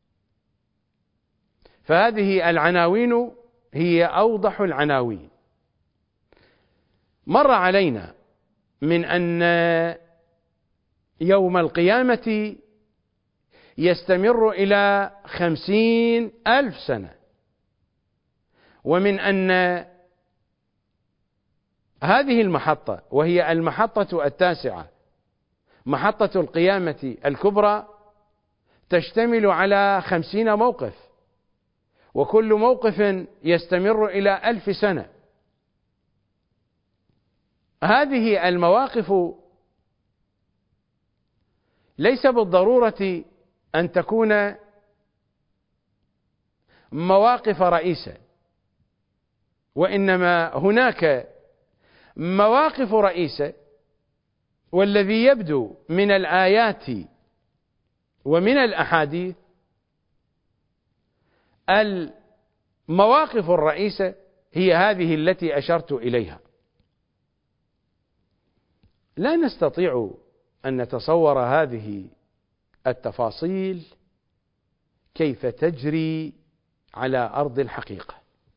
فهذه العناوين هي أوضح العناوين. مر علينا من أن يوم القيامة يستمر إلى 50,000 سنة، ومن أن هذه المحطة وهي المحطة التاسعة محطة القيامة الكبرى تشتمل على 50 موقف، وكل موقف يستمر إلى 1000 سنة. هذه المواقف ليس بالضرورة أن تكون مواقف رئيسة، وإنما هناك مواقف رئيسة، والذي يبدو من الآيات ومن الأحاديث المواقف الرئيسة هي هذه التي أشرت إليها. لا نستطيع أن نتصور هذه التفاصيل كيف تجري على أرض الحقيقة.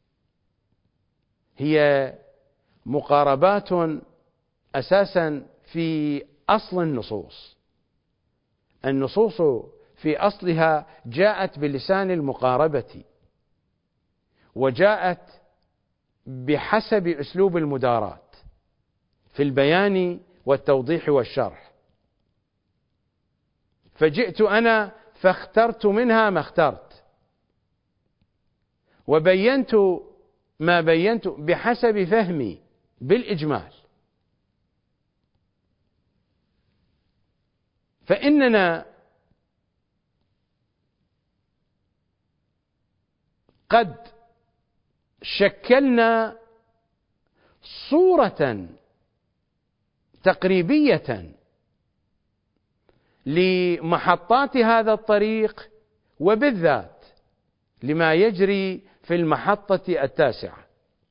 هي مقاربات أساسا في أصل النصوص. النصوص في أصلها جاءت بلسان المقاربة، وجاءت بحسب أسلوب المداراة في البيان والتوضيح والشرح. فجئت أنا فاخترت منها ما اخترت، وبينت ما بينت بحسب فهمي بالإجمال. فإننا قد شكلنا صورة تقريبية لمحطات هذا الطريق، وبالذات لما يجري في المحطة التاسعة.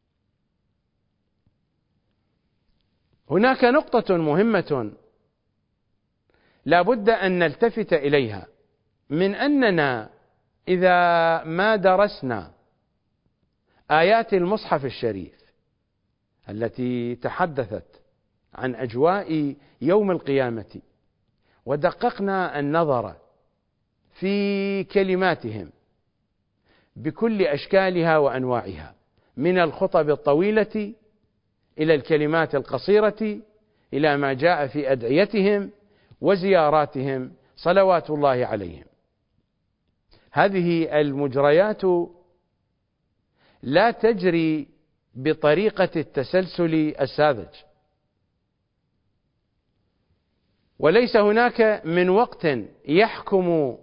هناك نقطة مهمة لا بد أن نلتفت إليها، من أننا إذا ما درسنا آيات المصحف الشريف التي تحدثت عن أجواء يوم القيامة، ودققنا النظر في كلماتهم بكل أشكالها وأنواعها، من الخطب الطويلة إلى الكلمات القصيرة، إلى ما جاء في أدعيتهم وزياراتهم صلوات الله عليهم، هذه المجريات لا تجري بطريقة التسلسل الساذج، وليس هناك من وقت يحكم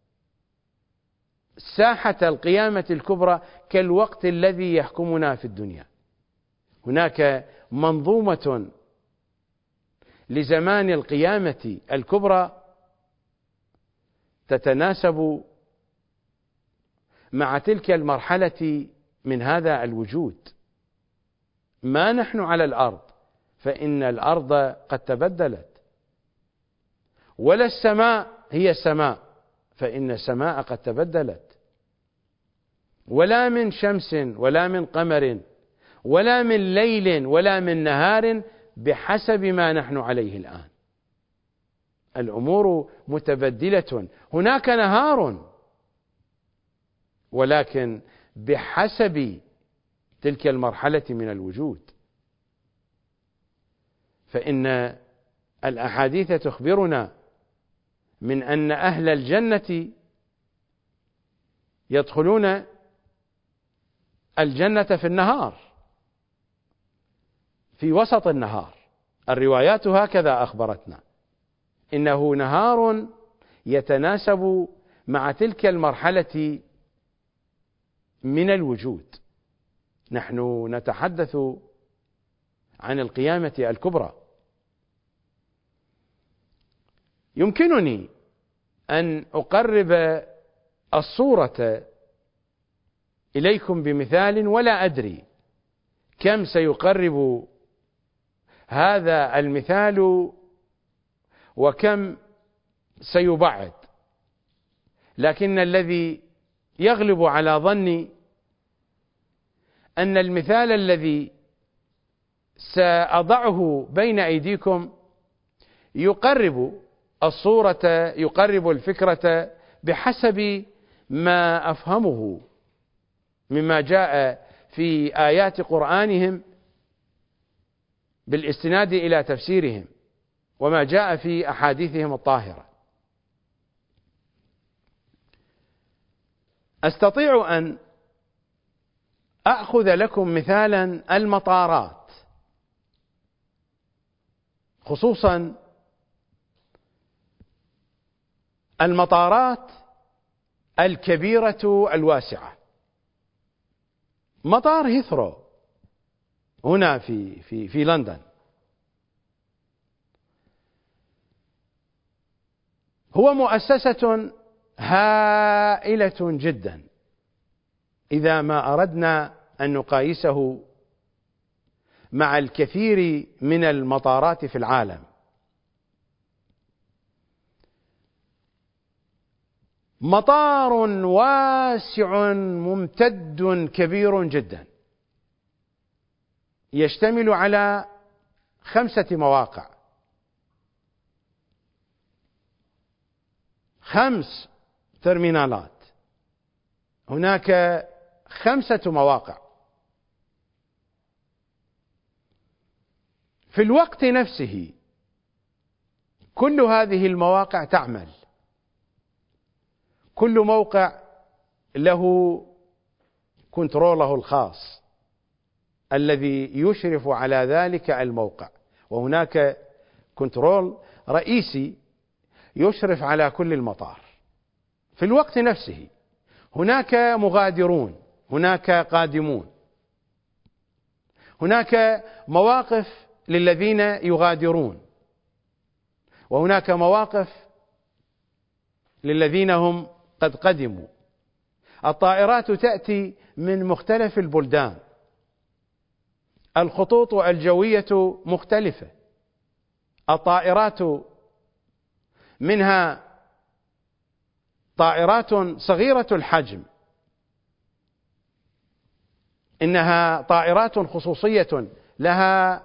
ساحة القيامة الكبرى كالوقت الذي يحكمنا في الدنيا. هناك منظومة لزمان القيامة الكبرى تتناسب مع تلك المرحلة من هذا الوجود. ما نحن على الأرض، فإن الأرض قد تبدلت، ولا السماء هي السماء، فإن السماء قد تبدلت، ولا من شمس ولا من قمر ولا من ليل ولا من نهار بحسب ما نحن عليه الآن. الأمور متبدلة، هناك نهار ولكن بحسب تلك المرحلة من الوجود. فإن الأحاديث تخبرنا من أن أهل الجنة يدخلون الجنة في النهار، في وسط النهار. الروايات هكذا أخبرتنا، إنه نهار يتناسب مع تلك المرحلة من الوجود. نحن نتحدث عن القيامة الكبرى. يمكنني أن أقرب الصورة إليكم بمثال، ولا أدري كم سيقرب هذا المثال وكم سيبعد، لكن الذي يغلب على ظني أن المثال الذي سأضعه بين أيديكم يقرب الصورة، يقرب الفكرة بحسب ما أفهمه مما جاء في آيات قرآنهم بالاستناد إلى تفسيرهم، وما جاء في أحاديثهم الطاهرة. أستطيع أن أخذ لكم مثالا المطارات، خصوصا المطارات الكبيرة الواسعة. مطار هيثرو هنا في لندن هو مؤسسة هائلة جدا إذا ما أردنا أن نقايسه مع الكثير من المطارات في العالم. مطار واسع ممتد كبير جدا، يشتمل على 5 مواقع، 5 ترمينالات، هناك 5 مواقع. في الوقت نفسه كل هذه المواقع تعمل، كل موقع له كنتروله الخاص الذي يشرف على ذلك الموقع، وهناك كنترول رئيسي يشرف على كل المطار. في الوقت نفسه هناك مغادرون، هناك قادمون، هناك مواقف للذين يغادرون، وهناك مواقف للذين هم قد قدموا. الطائرات تأتي من مختلف البلدان، الخطوط الجوية مختلفة، الطائرات منها طائرات صغيرة الحجم، إنها طائرات خصوصية لها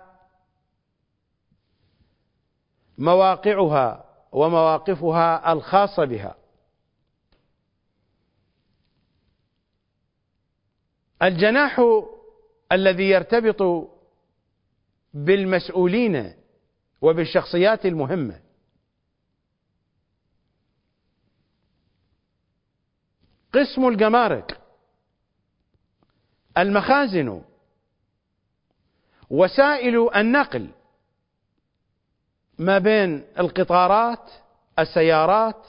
مواقعها ومواقفها الخاصة بها. الجناح الذي يرتبط بالمسؤولين وبالشخصيات المهمة، قسم الجمارك، المخازن، وسائل النقل ما بين القطارات، السيارات،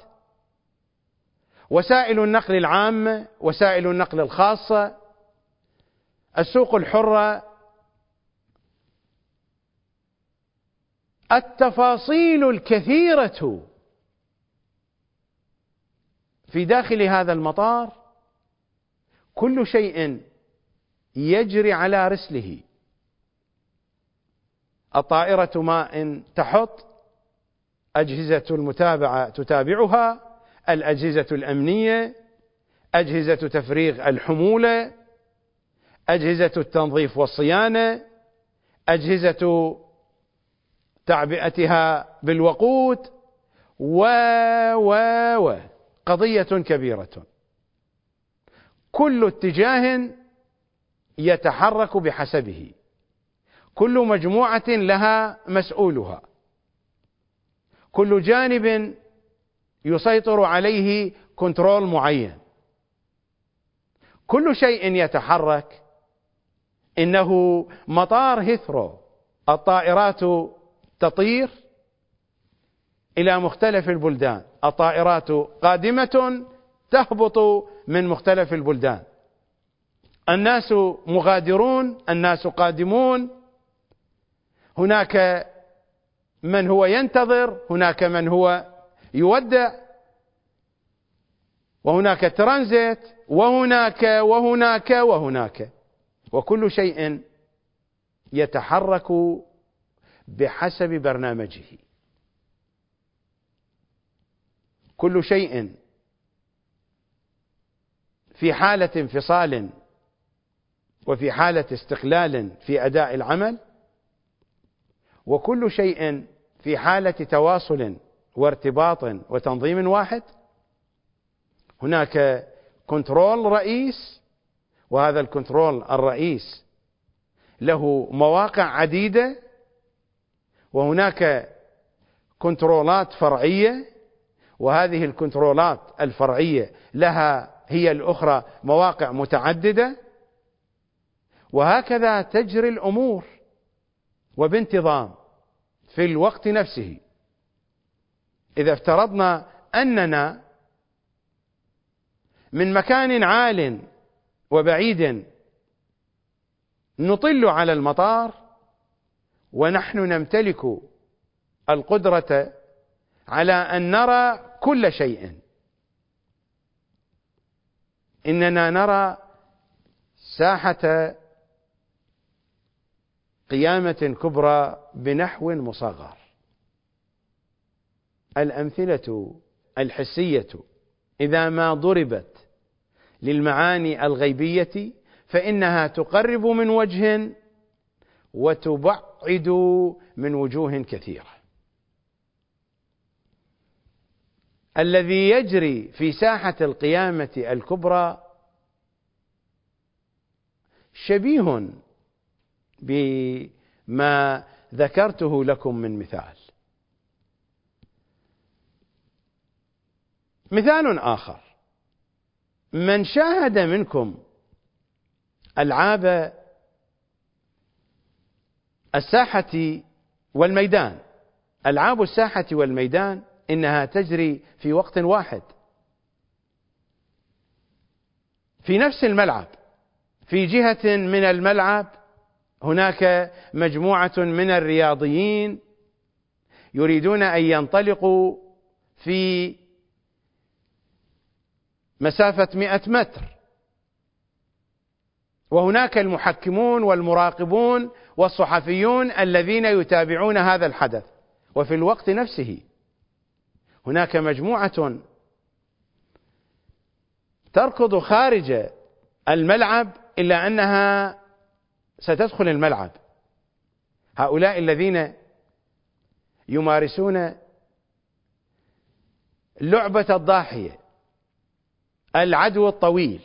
وسائل النقل العامة، وسائل النقل الخاصة، السوق الحرة. التفاصيل الكثيرة في داخل هذا المطار، كل شيء يجري على رسله. الطائرة ما إن تحط، أجهزة المتابعة تتابعها، الأجهزة الأمنية، أجهزة تفريغ الحمولة، أجهزة التنظيف والصيانة، أجهزة تعبئتها بالوقود، قضية كبيرة. كل اتجاه يتحرك بحسبه، كل مجموعة لها مسؤولها، كل جانب يسيطر عليه كنترول معين، كل شيء يتحرك. إنه مطار هيثرو، الطائرات تطير إلى مختلف البلدان، الطائرات قادمة تهبط من مختلف البلدان، الناس مغادرون، الناس قادمون، هناك من هو ينتظر، هناك من هو يودع، وهناك ترانزيت، وهناك، وكل شيء يتحرك بحسب برنامجه. كل شيء في حالة انفصال وفي حالة استقلال في أداء العمل، وكل شيء في حالة تواصل وارتباط وتنظيم واحد. هناك كنترول رئيس، وهذا الكنترول الرئيس له مواقع عديدة، وهناك كنترولات فرعية، وهذه الكنترولات الفرعية لها هي الأخرى مواقع متعددة، وهكذا تجري الأمور وبانتظام في الوقت نفسه. إذا افترضنا أننا من مكان عال وبعيد نطل على المطار، ونحن نمتلك القدرة على أن نرى كل شيء، إننا نرى ساحة قيامة كبرى بنحو مصغر. الأمثلة الحسية إذا ما ضربت للمعاني الغيبية فإنها تقرب من وجه وتبعد من وجوه كثيرة. الذي يجري في ساحة القيامة الكبرى شبيه بما ذكرته لكم من مثال آخر. من شاهد منكم ألعاب الساحة والميدان، ألعاب الساحة والميدان إنها تجري في وقت واحد في نفس الملعب. في جهة من الملعب هناك مجموعة من الرياضيين يريدون أن ينطلقوا في مسافة 100 متر، وهناك المحكمون والمراقبون والصحفيون الذين يتابعون هذا الحدث. وفي الوقت نفسه هناك مجموعة تركض خارج الملعب إلا أنها ستدخل الملعب. هؤلاء الذين يمارسون لعبة الضاحية، العدو الطويل،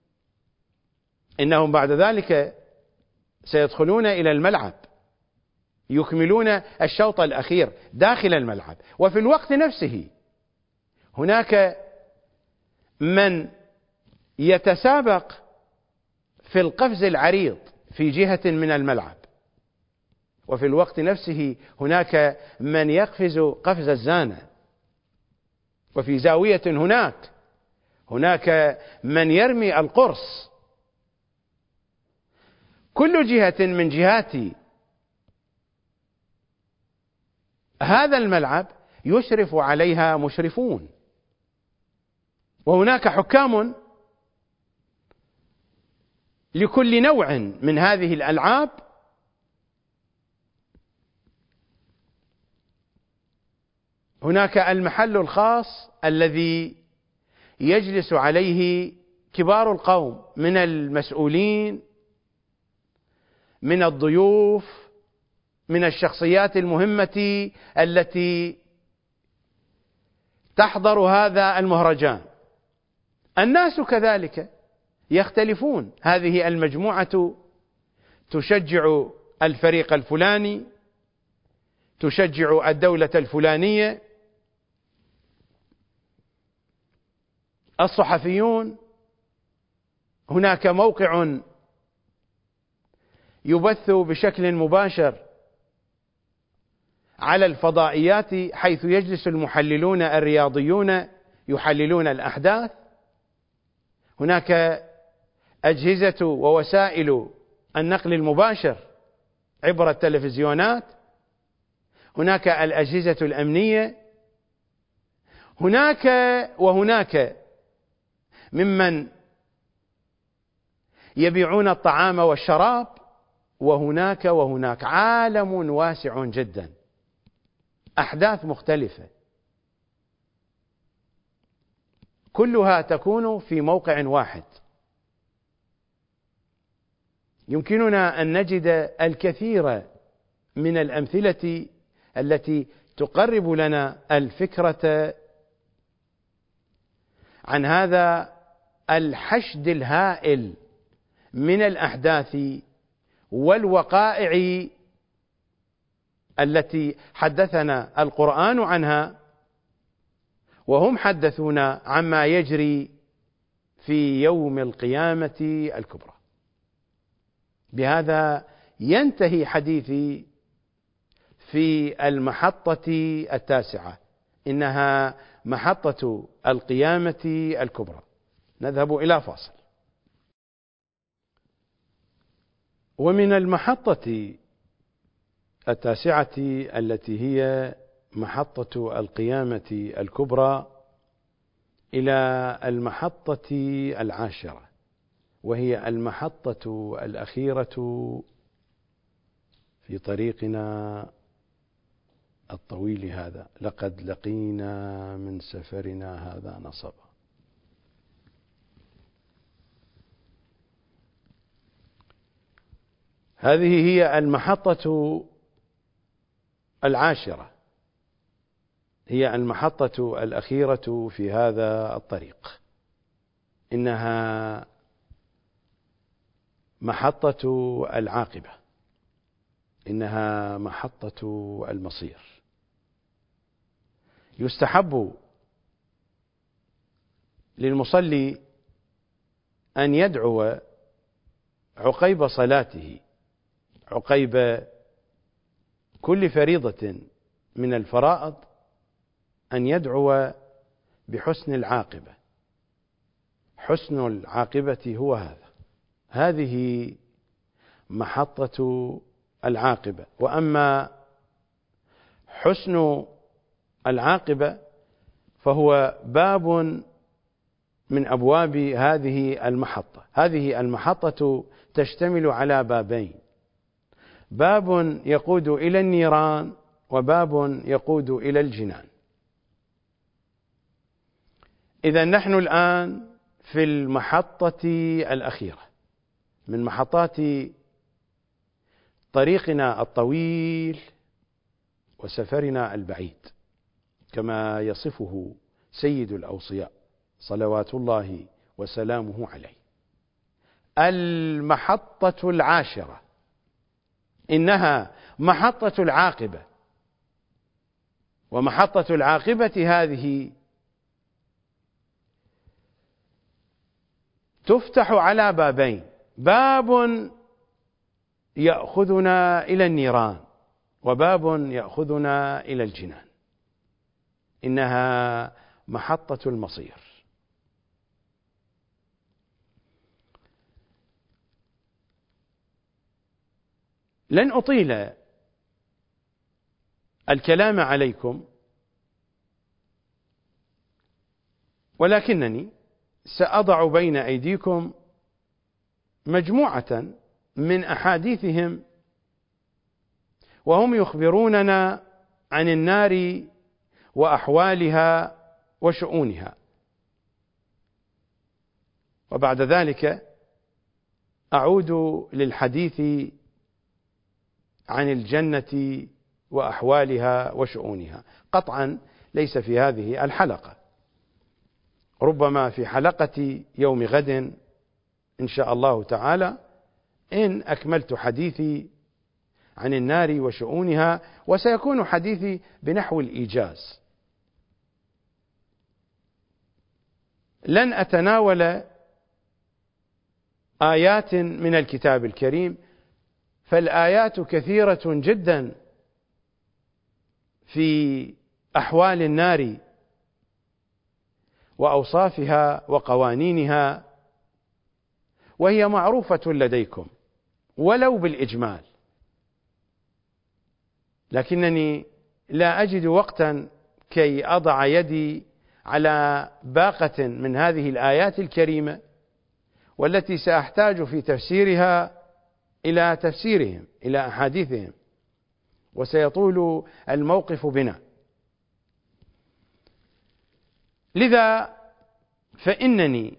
إنهم بعد ذلك سيدخلون إلى الملعب يكملون الشوط الأخير داخل الملعب. وفي الوقت نفسه هناك من يتسابق في القفز العريض في جهة من الملعب، وفي الوقت نفسه هناك من يقفز قفز الزانة، وفي زاوية هناك من يرمي القرص. كل جهة من جهات هذا الملعب يشرف عليها مشرفون، وهناك حكام لكل نوع من هذه الألعاب. هناك المحل الخاص الذي يجلس عليه كبار القوم من المسؤولين، من الضيوف، من الشخصيات المهمة التي تحضر هذا المهرجان. الناس كذلك يختلفون. هذه المجموعة تشجع الفريق الفلاني، تشجع الدولة الفلانية. الصحفيون هناك موقع يبث بشكل مباشر على الفضائيات حيث يجلس المحللون الرياضيون يحللون الأحداث. هناك أجهزة ووسائل النقل المباشر عبر التلفزيونات، هناك الأجهزة الأمنية، هناك ممن يبيعون الطعام والشراب، وهناك عالم واسع جدا، أحداث مختلفة كلها تكون في موقع واحد. يمكننا أن نجد الكثير من الأمثلة التي تقرب لنا الفكرة عن هذا الحشد الهائل من الأحداث والوقائع التي حدثنا القرآن عنها، وهم حدثونا عما يجري في يوم القيامة الكبرى. بهذا ينتهي حديثي في المحطة التاسعة، إنها محطة القيامة الكبرى. نذهب إلى فاصل. ومن المحطة التاسعة التي هي محطة القيامة الكبرى إلى المحطة العاشرة، وهي المحطة الأخيرة في طريقنا الطويل هذا. لقد لقينا من سفرنا هذا نصبا. هذه هي المحطة العاشرة، هي المحطة الأخيرة في هذا الطريق. إنها محطة العاقبة، إنها محطة المصير. يستحب للمصلي أن يدعو عقيب صلاته، عقيب كل فريضة من الفرائض، أن يدعو بحسن العاقبة. حسن العاقبة هو هذا، هذه محطة العاقبة. وأما حسن العاقبة فهو باب من أبواب هذه المحطة. هذه المحطة تشتمل على بابين: باب يقود إلى النيران، وباب يقود إلى الجنان. إذا نحن الآن في المحطة الأخيرة من محطات طريقنا الطويل وسفرنا البعيد، كما يصفه سيد الأوصياء صلوات الله وسلامه عليه. المحطة العاشرة إنها محطة العاقبة، ومحطة العاقبة هذه تفتح على بابين: باب يأخذنا إلى النيران، وباب يأخذنا إلى الجنان. إنها محطة المصير. لن أطيل الكلام عليكم، ولكنني سأضع بين أيديكم مجموعة من أحاديثهم، وهم يخبروننا عن النار وأحوالها وشؤونها. وبعد ذلك أعود للحديث عن الجنة وأحوالها وشؤونها، قطعا ليس في هذه الحلقة، ربما في حلقة يوم غد إن شاء الله تعالى، إن أكملت حديثي عن النار وشؤونها، وسيكون حديثي بنحو الإيجاز. لن أتناول آيات من الكتاب الكريم، فالآيات كثيرة جدا في أحوال النار وأوصافها وقوانينها، وهي معروفة لديكم ولو بالإجمال، لكنني لا أجد وقتا كي أضع يدي على باقة من هذه الآيات الكريمة، والتي سأحتاج في تفسيرها إلى تفسيرهم، إلى أحاديثهم، وسيطول الموقف بنا. لذا فإنني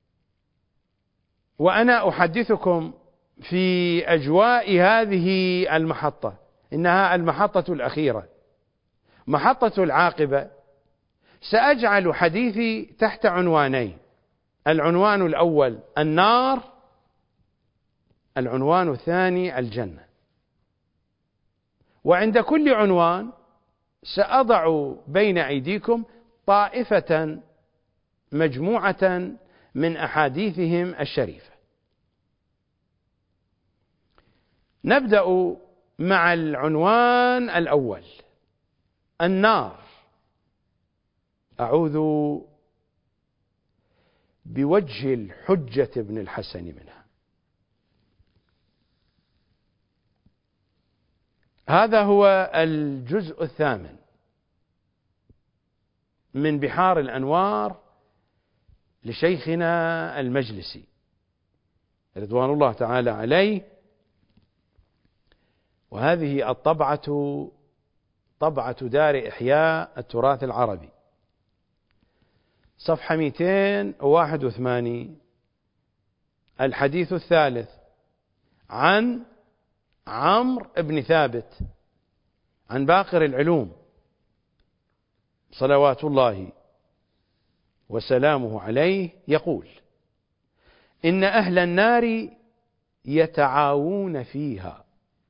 وأنا أحدثكم في أجواء هذه المحطة، إنها المحطة الأخيرة، محطة العاقبة، سأجعل حديثي تحت عنوانين: العنوان الأول النار، العنوان الثاني الجنة. وعند كل عنوان سأضع بين أيديكم طائفة مجموعة من أحاديثهم الشريفة. نبدأ مع العنوان الأول: النار. أعوذ بوجه الحجة ابن الحسن منها. هذا هو الجزء الثامن من بحار الأنوار لشيخنا المجلسي رضوان الله تعالى عليه، وهذه الطبعة طبعة دار إحياء التراث العربي، صفحة 281. الحديث الثالث عن عمرو بن ثابت عن باقر العلوم صلوات الله وسلامه عليه يقول: إن أهل النار يتعاوون فيها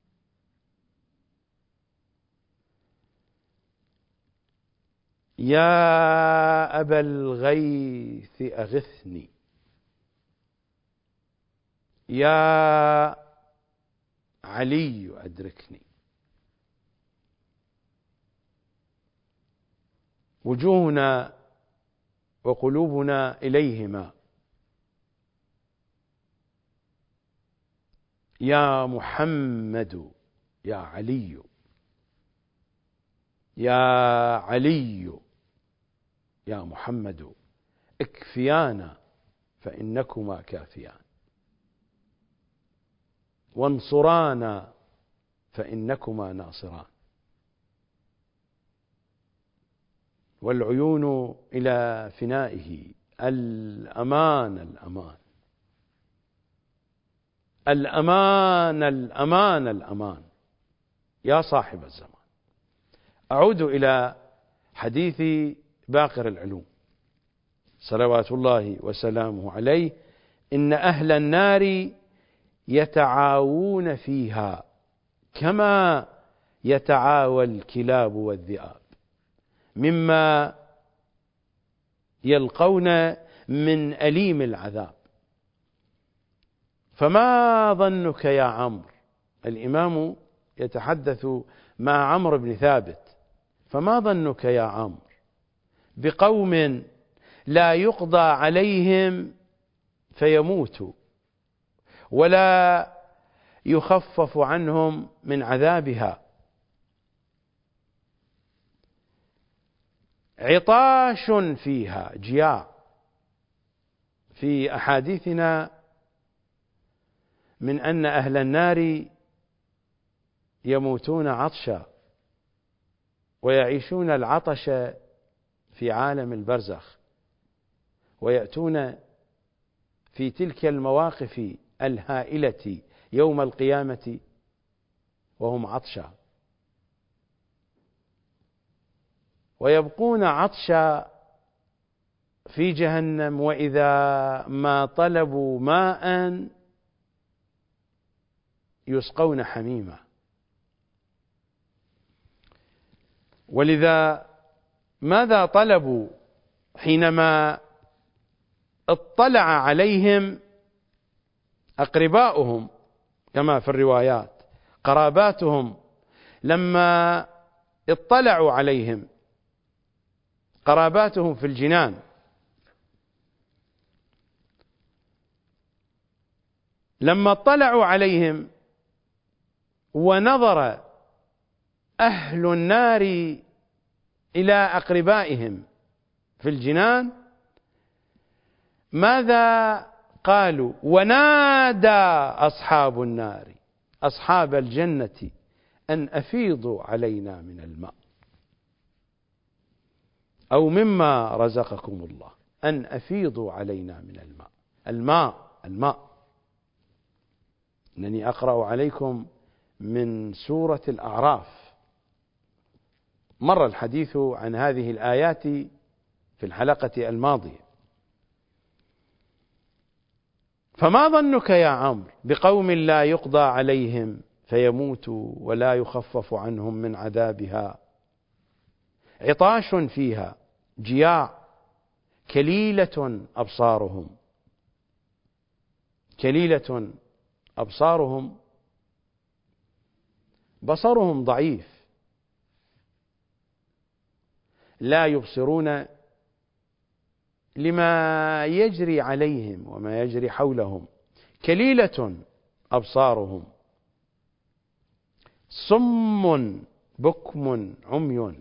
يا أبا الغيث أغثني، يا علي أدركني. وجوهنا وقلوبنا إليهما، يا محمد يا علي، يا علي يا محمد، اكفيانا فإنكما كافيان، وانصرانا فإنكما ناصران. والعيون إلى فنائه، الأمان الأمان الأمان الأمان الأمان يا صاحب الزمان. أعود إلى حديث باقر العلوم صلوات الله وسلامه عليه: إن أهل النار يتعاوون فيها كما يتعاوى الكلاب والذئاب مما يلقون من أليم العذاب. فما ظنك يا عمرو؟ الإمام يتحدث مع عمرو بن ثابت: فما ظنك يا عمرو بقوم لا يقضى عليهم فيموتوا ولا يخفف عنهم من عذابها، عطاش فيها جياع. في أحاديثنا من أن أهل النار يموتون عطشا ويعيشون العطش في عالم البرزخ، ويأتون في تلك المواقف الهائلة يوم القيامة وهم عطشا، ويبقون عطشا في جهنم، وإذا ما طلبوا ماء يسقون حميما. ولذا ماذا طلبوا حينما اطلع عليهم أقرباؤهم كما في الروايات، قراباتهم لما اطلعوا عليهم، قراباتهم في الجنان، لما اطلعوا عليهم ونظر أهل النار إلى أقربائهم في الجنان ماذا قالوا؟ ونادى أصحاب النار أصحاب الجنة أن أفيضوا علينا من الماء أو مما رزقكم الله، أن أفيضوا علينا من الماء. الماء إنني أقرأ عليكم من سورة الأعراف، مر الحديث عن هذه الآيات في الحلقة الماضية. فما ظنك يا عمرو بقوم لا يقضى عليهم فيموتوا ولا يخفف عنهم من عذابها، عطاش فيها جياع كليلة أبصارهم بصرهم ضعيف، لا يبصرون لما يجري عليهم وما يجري حولهم. كليلة أبصارهم، صم بكم عمي.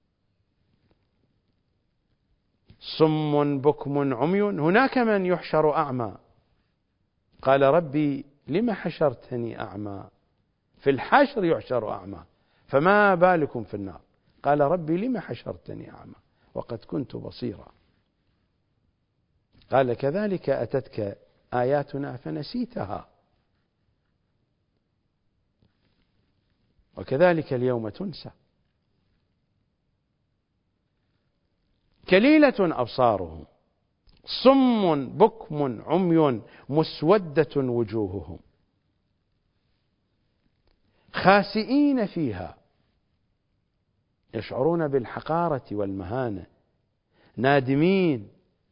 صم بكم عمي. هناك من يحشر أعمى، قال ربي لم حشرتني أعمى؟ في الحشر يحشر أعمى، فما بالكم في النار؟ قال ربي لم حشرتني أعمى وقد كنت بصيرا. قال كذلك أتتك آياتنا فنسيتها وكذلك اليوم تنسى. كليلة أبصارهم، صم بكم عمي مسودة وجوههم، خاسئين فيها، يشعرون بالحقارة والمهانة، نادمين،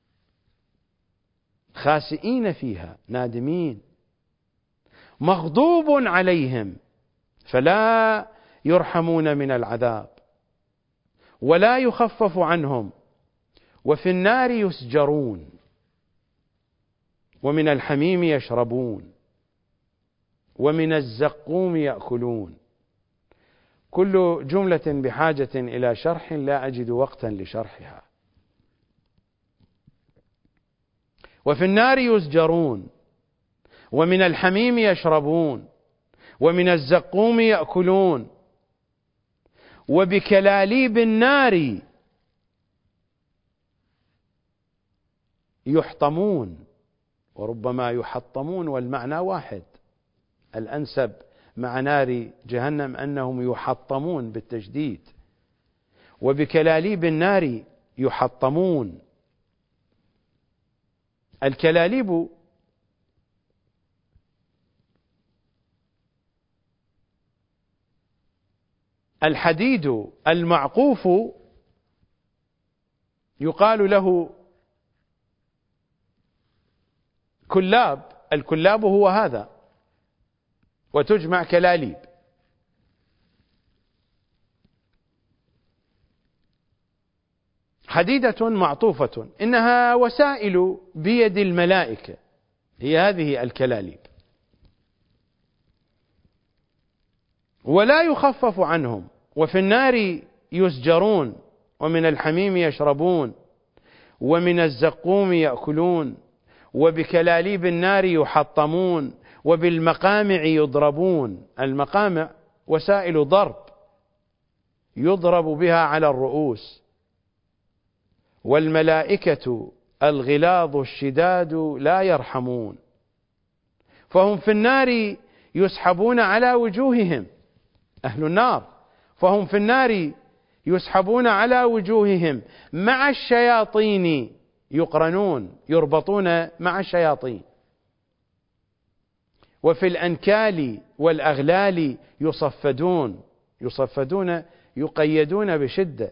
خاسئين فيها نادمين، مغضوب عليهم فلا يرحمون من العذاب ولا يخفف عنهم، وفي النار يسجرون ومن الحميم يشربون ومن الزقوم يأكلون. كل جملة بحاجة إلى شرح لا أجد وقتا لشرحها. وفي النار يسجرون ومن الحميم يشربون ومن الزقوم يأكلون وبكلاليب النار يحطمون، وربما يحطمون والمعنى واحد، الأنسب مع نار جهنم أنهم يحطمون بالتجديد. وبكلاليب النار يحطمون. الكلاليب الحديد المعقوف يقال له كلاب، الكلاب هو هذا، وتجمع كلاليب. حديدة معطوفة، إنها وسائل بيد الملائكة، هي هذه الكلاليب، ولا يخفف عنهم. وفي النار يسجرون ومن الحميم يشربون ومن الزقوم يأكلون وبكلاليب النار يحطمون وبالمقامع يضربون. المقامع وسائل ضرب يضرب بها على الرؤوس. والملائكة الغلاظ الشداد لا يرحمون، فهم في النار يسحبون على وجوههم، أهل النار فهم في النار يسحبون على وجوههم مع الشياطين يقرنون، يربطون مع الشياطين. وفي الأنكال والأغلال يصفدون يقيدون بشدة.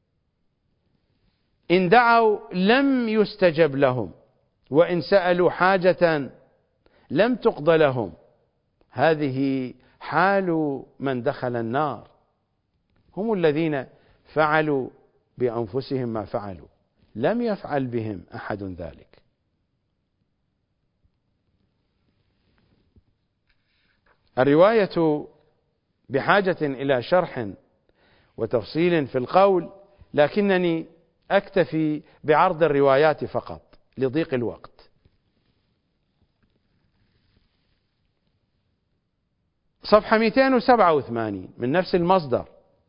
إن دعوا لم يستجب لهم وإن سألوا حاجة لم تقض لهم. هذه حال من دخل النار، هم الذين فعلوا بأنفسهم ما فعلوا، لم يفعل بهم أحد ذلك. الرواية بحاجة إلى شرح وتفصيل في القول، لكنني أكتفي بعرض الروايات فقط لضيق الوقت. صفحة 287 من نفس المصدر،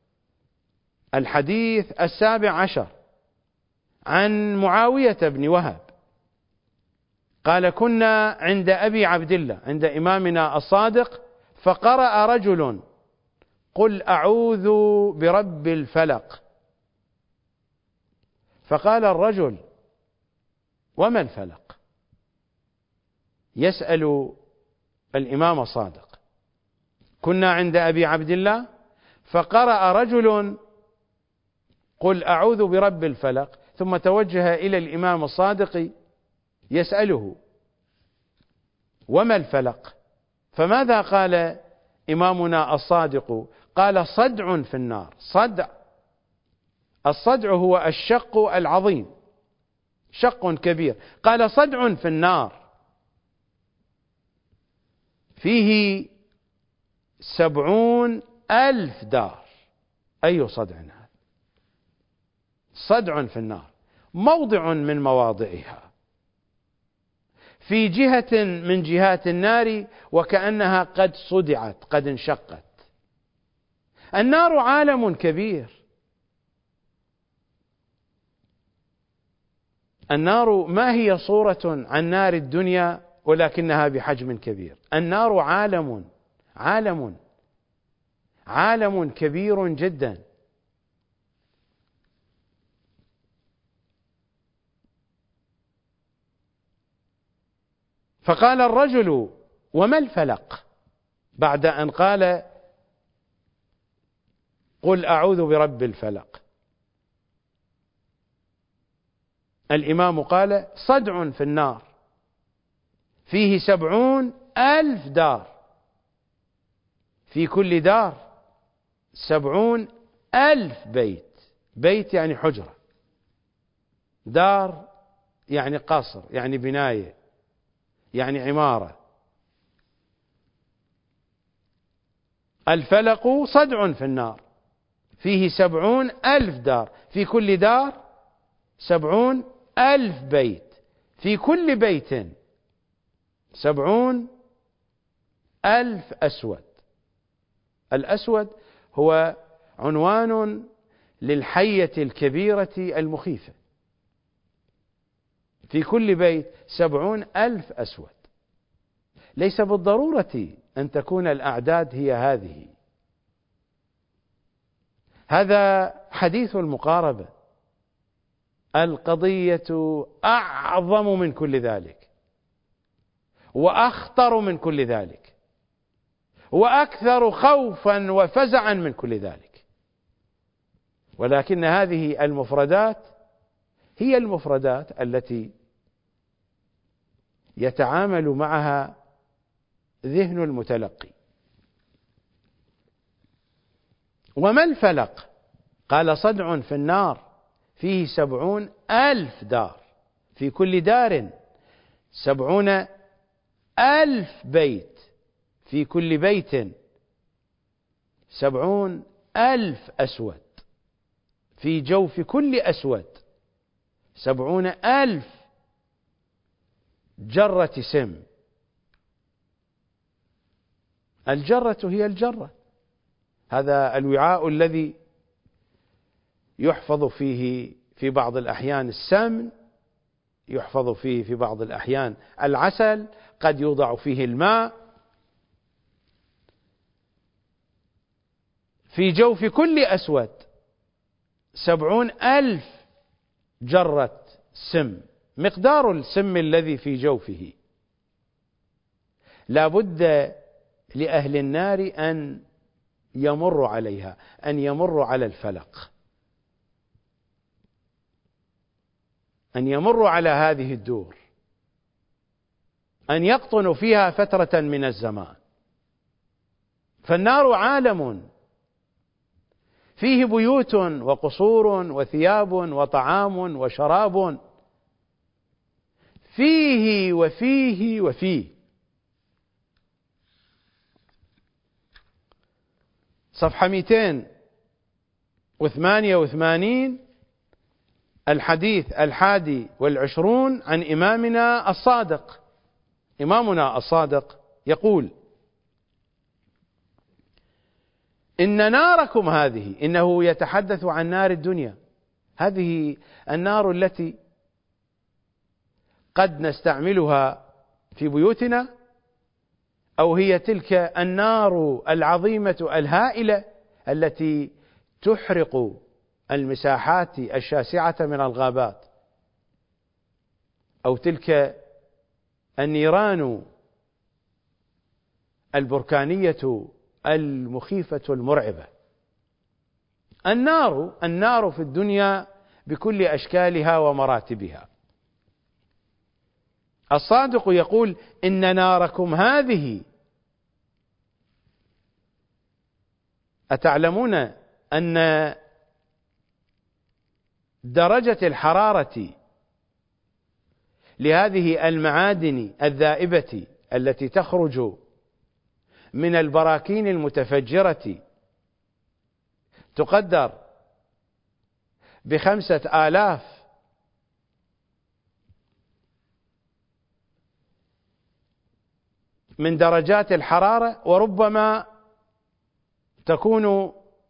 الحديث 17 عن معاوية بن وهب قال: كنا عند أبي عبد الله، عند إمامنا الصادق، فقرأ رجل: قل أعوذ برب الفلق. فقال الرجل: وما الفلق؟ يسأل الإمام الصادق: كنا عند أبي عبد الله فقرأ رجل: قل أعوذ برب الفلق، ثم توجه إلى الإمام الصادق يسأله: وما الفلق؟ فماذا قال إمامنا الصادق؟ قال: صدع في النار. صدع، الصدع هو الشق العظيم، شق كبير. قال: صدع في النار فيه 70,000 دار. أي صدع هذا؟ صدع في النار، موضع من مواضعها، في جهة من جهات النار، وكأنها قد صدعت، قد انشقت. النار عالم كبير، النار ما هي صورة عن نار الدنيا، ولكنها بحجم كبير. النار عالم كبير جدا. فقال الرجل: وما الفلق؟ بعد أن قال: قل أعوذ برب الفلق. الإمام قال: صدع في النار فيه 70,000 دار، في كل دار 70,000 بيت. بيت يعني حجرة، دار يعني قصر، يعني بناية، يعني عمارة. الفلق صدع في النار فيه 70,000 دار، في كل دار 70,000 بيت، في كل بيت 70,000 أسود. الأسود هو عنوان للحية الكبيرة المخيفة. في كل بيت 70,000 أسود. ليس بالضرورة أن تكون الأعداد هي هذه. هذا حديث المقاربة. القضية أعظم من كل ذلك، وأخطر من كل ذلك، وأكثر خوفا وفزعا من كل ذلك. ولكن هذه المفردات هي المفردات التي يتعامل معها ذهن المتلقي. وما الفلق؟ قال: صدع في النار فيه 70,000 دار، في كل دار 70,000 بيت، في كل بيت 70,000 أسود، في جوف كل أسود 70,000 جرة سم. الجرة هي الجرة، هذا الوعاء الذي يحفظ فيه في بعض الأحيان السمن، يحفظ فيه في بعض الأحيان العسل، قد يوضع فيه الماء. في جوف كل أسود 70,000 جرة سم. مقدار السم الذي في جوفه لا بد لأهل النار أن يمروا عليها، أن يمروا على الفلق، أن يمروا على هذه الدور، أن يقطنوا فيها فترة من الزمان. فالنار عالم فيه بيوت وقصور وثياب وطعام وشراب، فيه وفيه وفيه. صفحة 288 الحديث 21 عن إمامنا الصادق. إمامنا الصادق يقول: إن ناركم هذه، إنه يتحدث عن نار الدنيا، هذه النار التي قد نستعملها في بيوتنا، أو هي تلك النار العظيمة الهائلة التي تحرق المساحات الشاسعة من الغابات، أو تلك النيران البركانية المخيفة المرعبة. النار في الدنيا بكل أشكالها ومراتبها. الصادق يقول: إن ناركم هذه. أتعلمون أن درجة الحرارة لهذه المعادن الذائبة التي تخرج من البراكين المتفجرة تقدر ب5,000 من درجات الحرارة، وربما تكون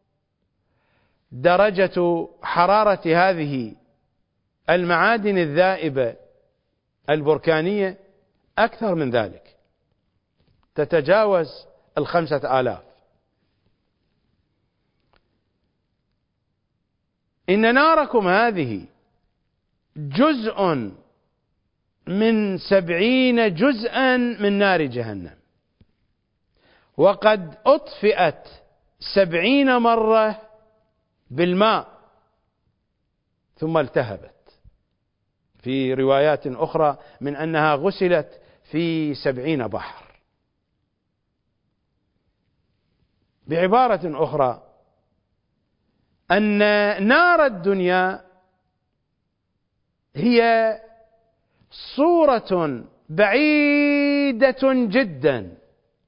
درجة حرارة هذه المعادن الذائبة البركانية أكثر من ذلك، تتجاوز 5,000. إن ناركم هذه جزء من 70 جزءا من نار جهنم، وقد أطفئت 70 مرة بالماء ثم التهبت. في روايات أخرى من أنها غسلت في 70 بحر. بعبارة أخرى، أن نار الدنيا هي صورة بعيدة جدا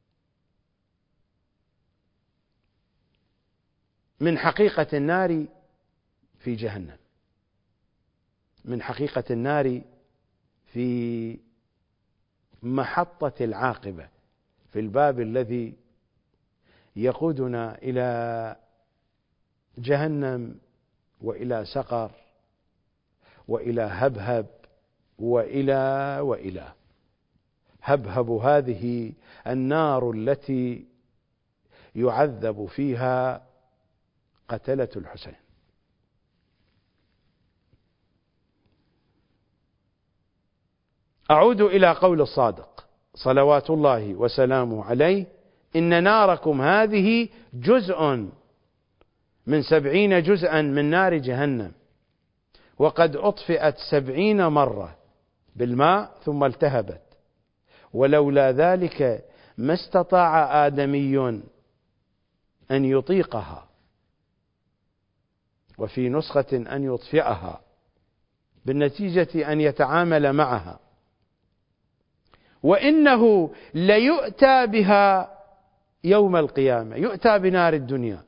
من حقيقة النار في جهنم، من حقيقة النار في محطة العاقبة، في الباب الذي يقودنا إلى جهنم وإلى سقر وإلى هبهب وإلى هبهب. هذه النار التي يعذب فيها قتلة الحسين. أعود إلى قول الصادق صلوات الله وسلامه عليه: إن ناركم هذه جزء من 70 جزءا من نار جهنم، وقد أطفئت 70 مرة بالماء ثم التهبت، ولولا ذلك ما استطاع آدمي أن يطيقها، وفي نسخة أن يطفئها، بالنتيجة أن يتعامل معها. وإنه ليؤتى بها يوم القيامة، يؤتى بنار الدنيا،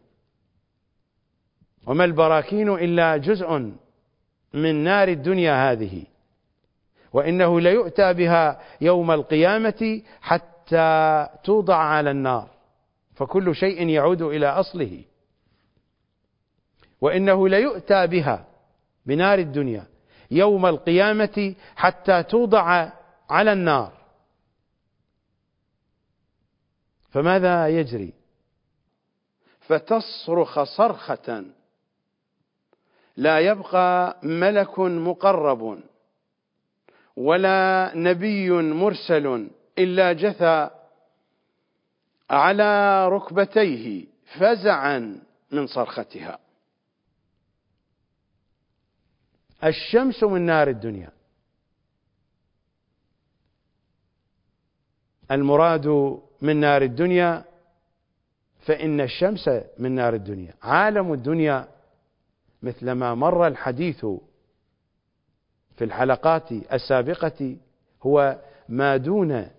وما البراكين إلا جزء من نار الدنيا هذه، وإنه ليؤتى بها يوم القيامة حتى توضع على النار، فكل شيء يعود إلى أصله. وإنه ليؤتى بها بنار الدنيا يوم القيامة حتى توضع على النار. فماذا يجري؟ فتصرخ صرخة لا يبقى ملك مقرب ولا نبي مرسل إلا جثى على ركبتيه فزعا من صرختها. الشمس من نار الدنيا. المراد من نار الدنيا فإن الشمس من نار الدنيا. عالم الدنيا مثلما مر الحديث في الحلقات السابقة هو ما دون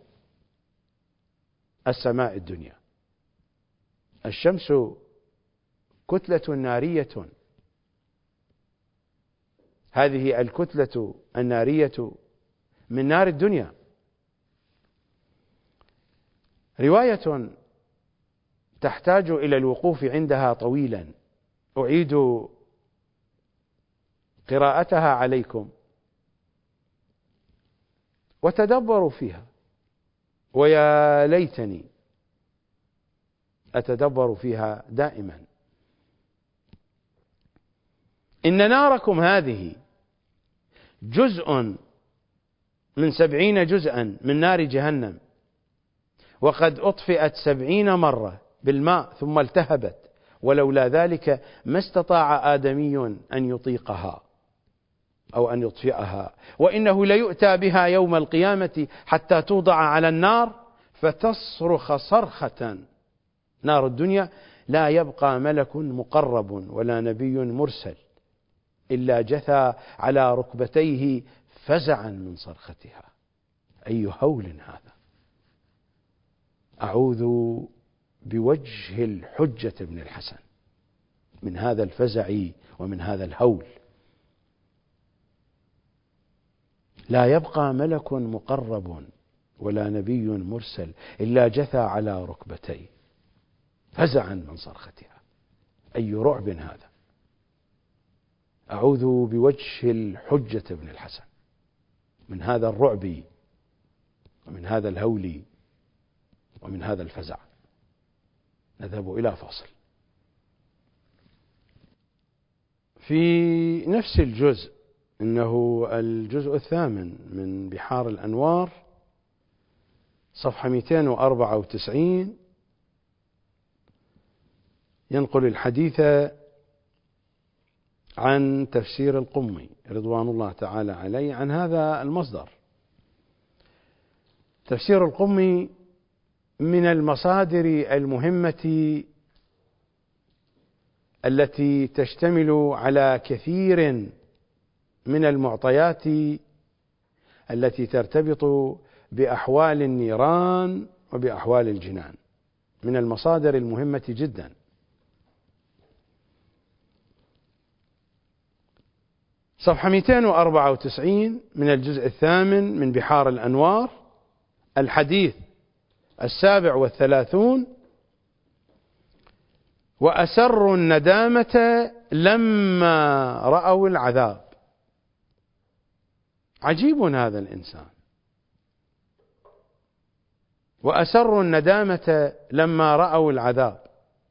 السماء الدنيا. الشمس كتلة نارية هذه الكتلة النارية من نار الدنيا. رواية تحتاج إلى الوقوف عندها طويلا، أعيد قراءتها عليكم وتدبروا فيها، ويا ليتني أتدبر فيها دائما. إن ناركم هذه جزء من 70 جزءا من نار جهنم، وقد أطفئت 70 مرة بالماء ثم التهبت، ولولا ذلك ما استطاع آدمي أن يطيقها أو أن يطفئها. وإنه ليؤتى بها يوم القيامة حتى توضع على النار فتصرخ صرخة، نار الدنيا، لا يبقى ملك مقرب ولا نبي مرسل إلا جثى على ركبتيه فزعا من صرختها. أي هول هذا! أعوذ بوجه الحجة بن الحسن من هذا الفزع ومن هذا الهول. لا يبقى ملك مقرب ولا نبي مرسل إلا جثى على ركبتيه فزعا من صرختها. أي رعب هذا! أعوذ بوجه الحجة بن الحسن من هذا الرعب ومن هذا الهول ومن هذا الفزع. نذهب إلى فاصل. في نفس الجزء، إنه الجزء 8 من بحار الأنوار، صفحة 294، ينقل الحديث عن تفسير القمي رضوان الله تعالى عليه عن هذا المصدر. تفسير القمي من المصادر المهمة التي تشتمل على كثير من المعطيات التي ترتبط بأحوال النيران وبأحوال الجنان، من المصادر المهمة جدا. صفحة 294 من الجزء 8 من بحار الأنوار، الحديث 37: وأسروا الندامة لما رأوا العذاب. عجيب هذا الإنسان. وأسروا الندامة لما رأوا العذاب،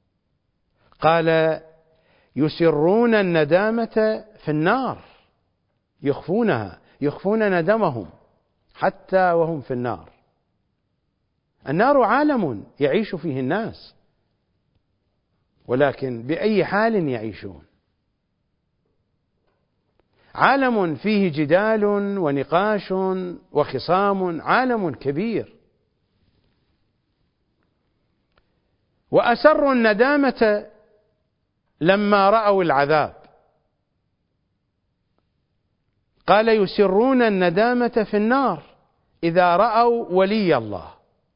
قال: يسرون الندامة في النار، يخفونها، يخفون ندمهم حتى وهم في النار. النار عالم يعيش فيه الناس، ولكن بأي حال يعيشون؟ عالم فيه جدال ونقاش وخصام، عالم كبير. وأسروا الندامة لما رأوا العذاب، قال: يسرون الندامة في النار إذا رأوا ولي الله.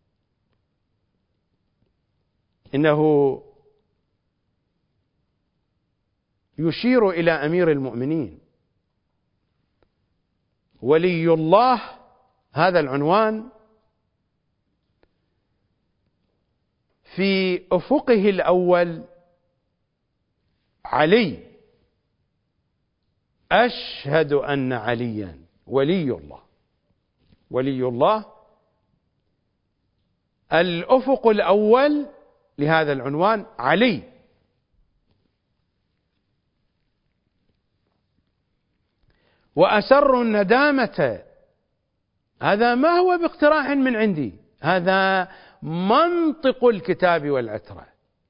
إنه يشير إلى أمير المؤمنين. ولي الله هذا العنوان في أفقه الأول علي. أشهد أن عليا ولي الله. ولي الله الأفق الأول لهذا العنوان علي. وأسروا الندامة، هذا ما هو باقتراح من عندي، هذا منطق الكتاب والعترة،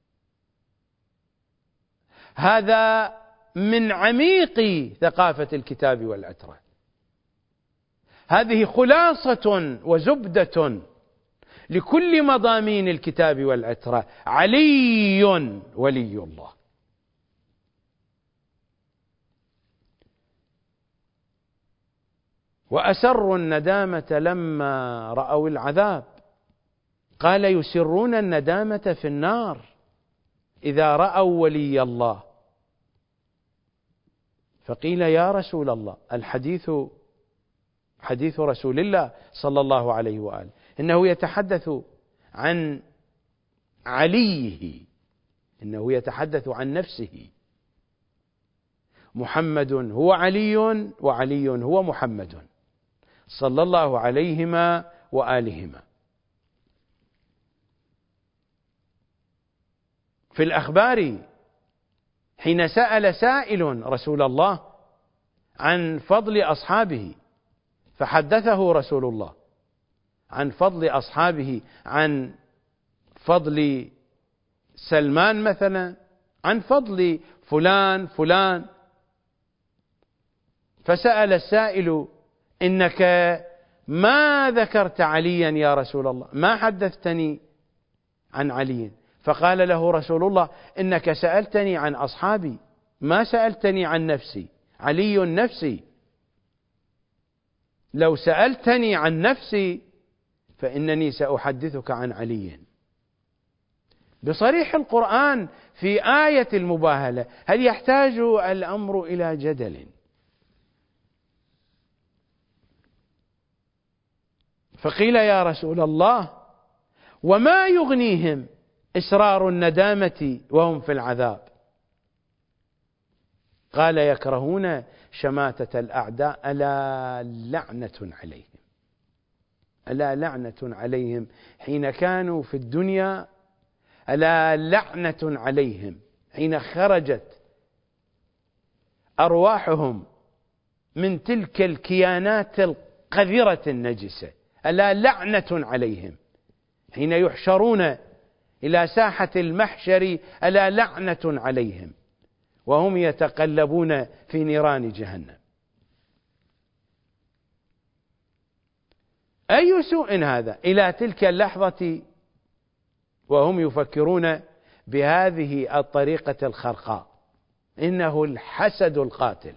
هذا من عميق ثقافة الكتاب والعترة، هذه خلاصة وزبدة لكل مضامين الكتاب والعترة. علي ولي الله. وأسروا الندامة لما رأوا العذاب، قال: يسرون الندامة في النار إذا رأوا ولي الله. فقيل يا رسول الله الحديث حديث رسول الله صلى الله عليه وآله، إنه يتحدث عن عليه، إنه يتحدث عن نفسه، محمد هو علي وعلي هو محمد صلى الله عليهما وآلهما. في الأخبار حين سأل سائل رسول الله عن فضل أصحابه، فحدثه رسول الله عن فضل أصحابه، عن فضل سلمان مثلا، عن فضل فلان فلان، فسأل السائل: إنك ما ذكرت عليا يا رسول الله، ما حدثتني عن علي. فقال له رسول الله: إنك سألتني عن أصحابي، ما سألتني عن نفسي، علي نفسي، لو سألتني عن نفسي فإنني سأحدثك عن علي. بصريح القرآن في آية المباهلة، هل يحتاج الأمر إلى جدل؟ فقيل يا رسول الله: وما يغنيهم إسرار الندامة وهم في العذاب؟ قال: يكرهون شماتة الأعداء، ألا لعنة عليهم، ألا لعنة عليهم حين كانوا في الدنيا، ألا لعنة عليهم حين خرجت أرواحهم من تلك الكيانات القذرة النجسة، ألا لعنة عليهم حين يحشرون إلى ساحة المحشر، ألا لعنة عليهم وهم يتقلبون في نيران جهنم. أي سوء هذا إلى تلك اللحظة وهم يفكرون بهذه الطريقة الخرقاء. إنه الحسد القاتل،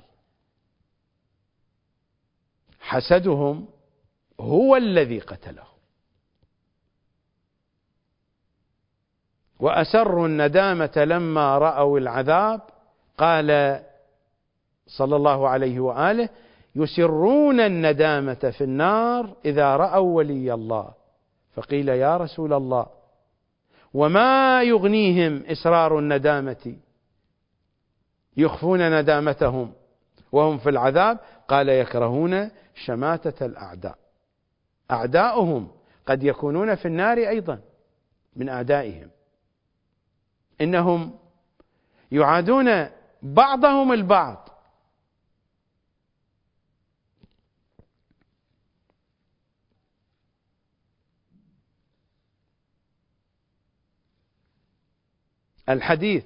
حسدهم هو الذي قتلهم. وأسروا الندامة لما رأوا العذاب، قال صلى الله عليه وآله: يسرون الندامة في النار إذا رأوا ولي الله. فقيل يا رسول الله: وما يغنيهم إسرار الندامة، يخفون ندامتهم وهم في العذاب؟ قال: يكرهون شماتة الأعداء، أعداؤهم قد يكونون في النار أيضا من أعدائهم، إنهم يعادون بعضهم البعض. الحديث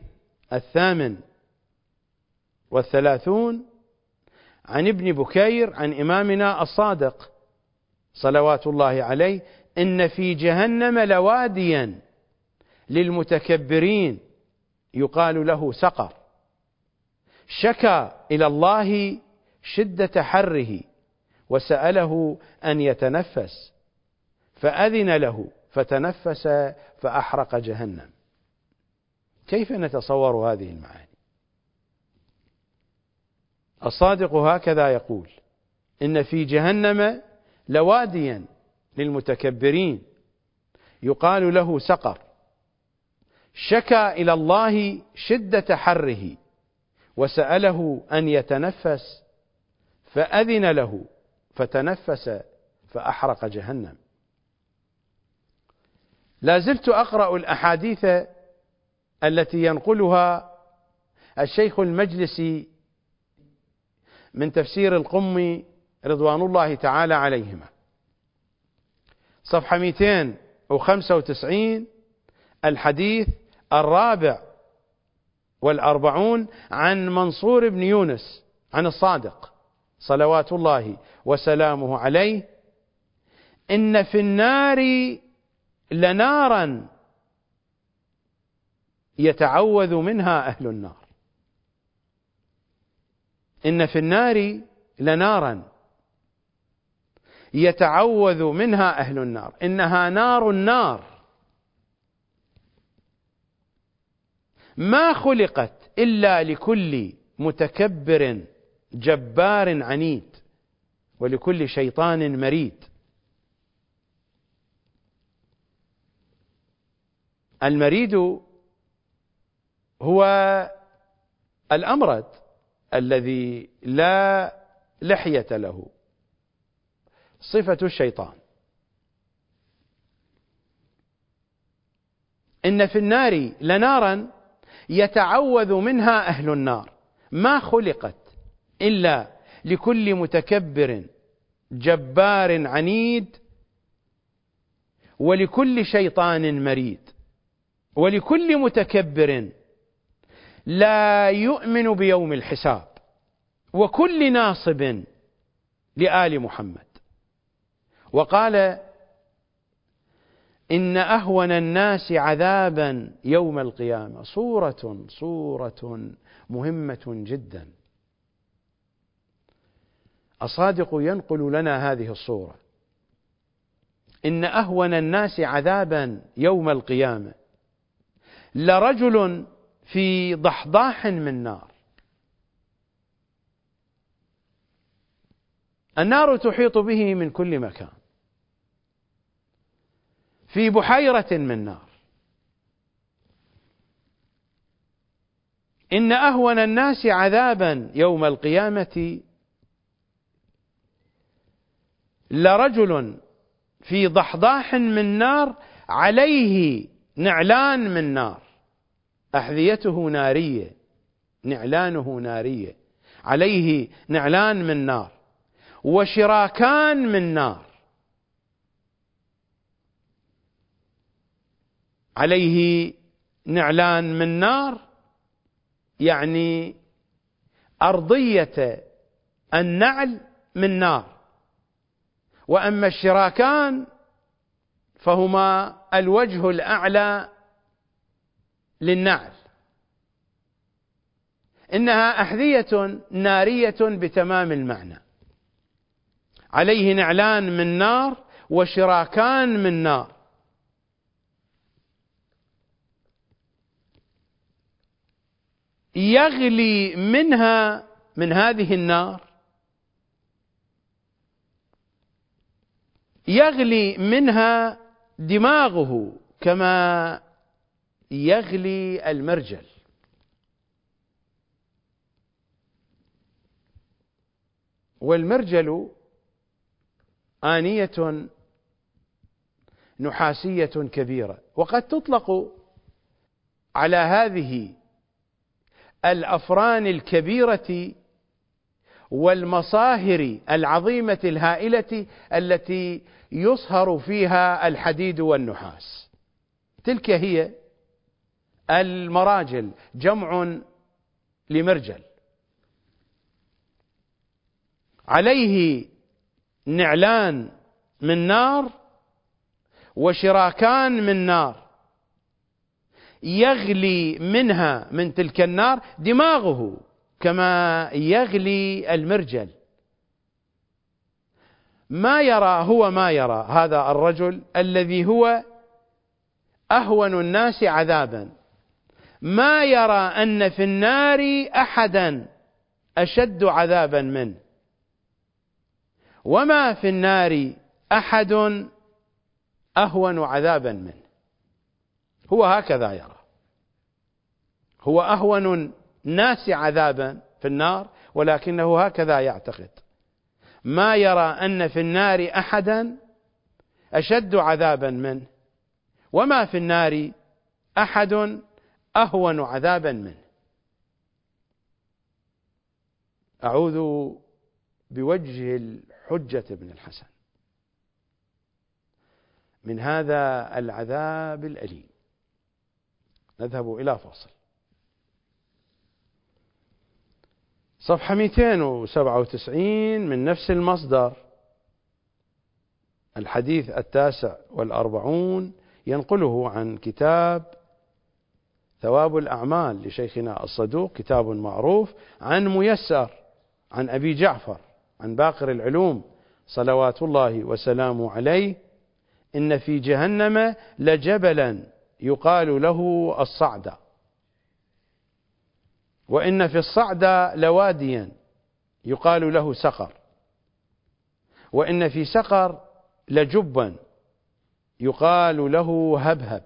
38 عن ابن بكير عن إمامنا الصادق صلوات الله عليه: إن في جهنم لواديا للمتكبرين يقال له سقر، شكى إلى الله شدة حره وسأله أن يتنفس، فأذن له فتنفس فأحرق جهنم. كيف نتصور هذه المعاني؟ الصادق هكذا يقول: إن في جهنم لواديا للمتكبرين يقال له سقر، شكى إلى الله شدة حره وسأله أن يتنفس، فأذن له فتنفس فأحرق جهنم. لا زلت أقرأ الأحاديث التي ينقلها الشيخ المجلسي من تفسير القمي رضوان الله تعالى عليهما، صفحة 295، الحديث 44 عن منصور بن يونس عن الصادق صلوات الله وسلامه عليه: إن في النار لنارا يتعوذ منها أهل النار. إن في النار لنارا يتعوذ منها أهل النار، إنها نار النار، ما خلقت إلا لكل متكبر جبار عنيد ولكل شيطان مريد. المريد هو الأمرد الذي لا لحية له، صفة الشيطان. إن في النار لنارا يتعوذ منها أهل النار، ما خلقت إلا لكل متكبر جبار عنيد ولكل شيطان مريد، ولكل متكبر لا يؤمن بيوم الحساب، وكل ناصب لآل محمد. وقال: إن أهون الناس عذابا يوم القيامة. صورة مهمة جدا. الصادق ينقل لنا هذه الصورة: إن أهون الناس عذابا يوم القيامة لرجل في ضحضاح من نار. النار تحيط به من كل مكان، في بحيرة من نار. إن أهون الناس عذابا يوم القيامة لرجل في ضحضاح من نار عليه نعلان من نار، أحذيته نارية، نعلانه نارية، عليه نعلان من نار، وشراكان من نار، عليه نعلان من نار يعني أرضية النعل من نار، وأما الشراكان فهما الوجه الأعلى للنعل. إنها أحذية نارية بتمام المعنى، عليه نعلان من نار وشراكان من نار. يغلي منها، من هذه النار، يغلي منها دماغه كما يغلي المرجل. والمرجل آنية نحاسية كبيرة، وقد تطلق على هذه الأفران الكبيرة والمصاهر العظيمة الهائلة التي يصهر فيها الحديد والنحاس. تلك هي المراجل، جمع لمرجل. عليه نعلان من نار وشراكان من نار، يغلي منها، من تلك النار، دماغه كما يغلي المرجل. ما يرى هذا الرجل الذي هو أهون الناس عذابا، ما يرى أن في النار أحدا أشد عذابا منه، وما في النار أحد أهون عذابا منه. هو هكذا يرى، هو أهون الناس عذابا في النار، ولكنه هكذا يعتقد، ما يرى أن في النار أحدا أشد عذابا منه، وما في النار أحد أهون عذابا منه. أعوذ بوجه الحجة بن الحسن من هذا العذاب الأليم. نذهب إلى فاصل. صفحة 297 من نفس المصدر، الحديث 49 ينقله عن كتاب ثواب الأعمال لشيخنا الصدوق، كتاب معروف، عن ميسر عن أبي جعفر عن باقر العلوم صلوات الله وسلامه عليه: إن في جهنم لجبلا يقال له الصعدة، وإن في الصعدة لواديا يقال له سقر، وإن في سقر لجبا يقال له هبهب،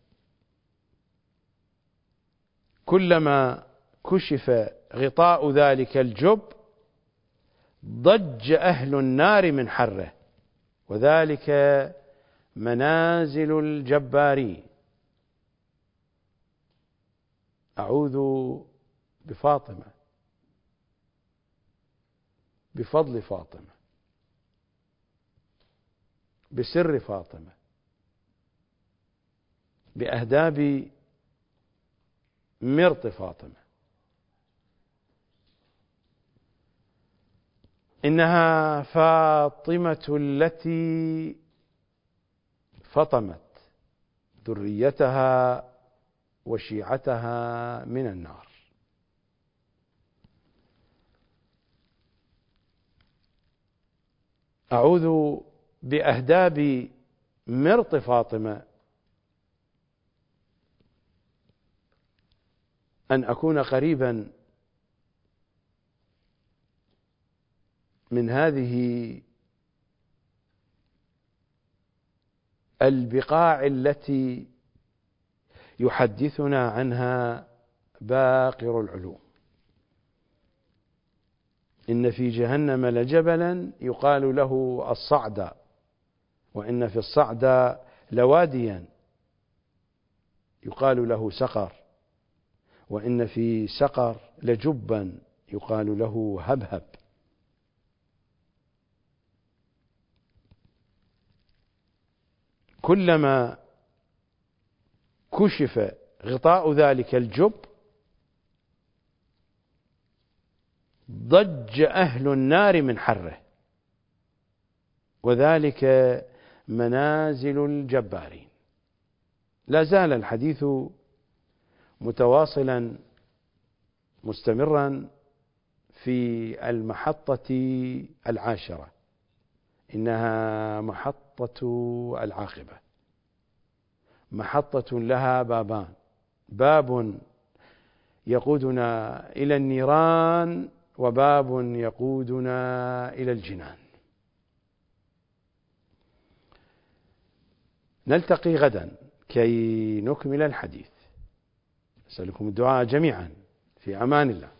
كلما كشف غطاء ذلك الجب ضج أهل النار من حره، وذلك منازل الجبارين. أعوذ بفاطمة، بفضل فاطمة، بسر فاطمة، بأهداب مرط فاطمة. إنها فاطمة التي فطمت ذريتها وشيعتها من النار. أعوذ بأهداب مرط فاطمة أن أكون قريبا من هذه البقاع التي يحدثنا عنها باقر العلوم. إن في جهنم لجبلا يقال له الصعدى، وإن في الصعدى لواديا يقال له سقر، وإن في سقر لجبا يقال له هبهب. كلما كشف غطاء ذلك الجب ضج أهل النار من حره، وذلك منازل الجبارين. لا زال الحديث متواصلا مستمرا في المحطة العاشرة، إنها محطة العاقبة، محطة لها بابان: باب يقودنا إلى النيران، وباب يقودنا إلى الجنان. نلتقي غدا كي نكمل الحديث. أسألكم الدعاء جميعا، في أمان الله.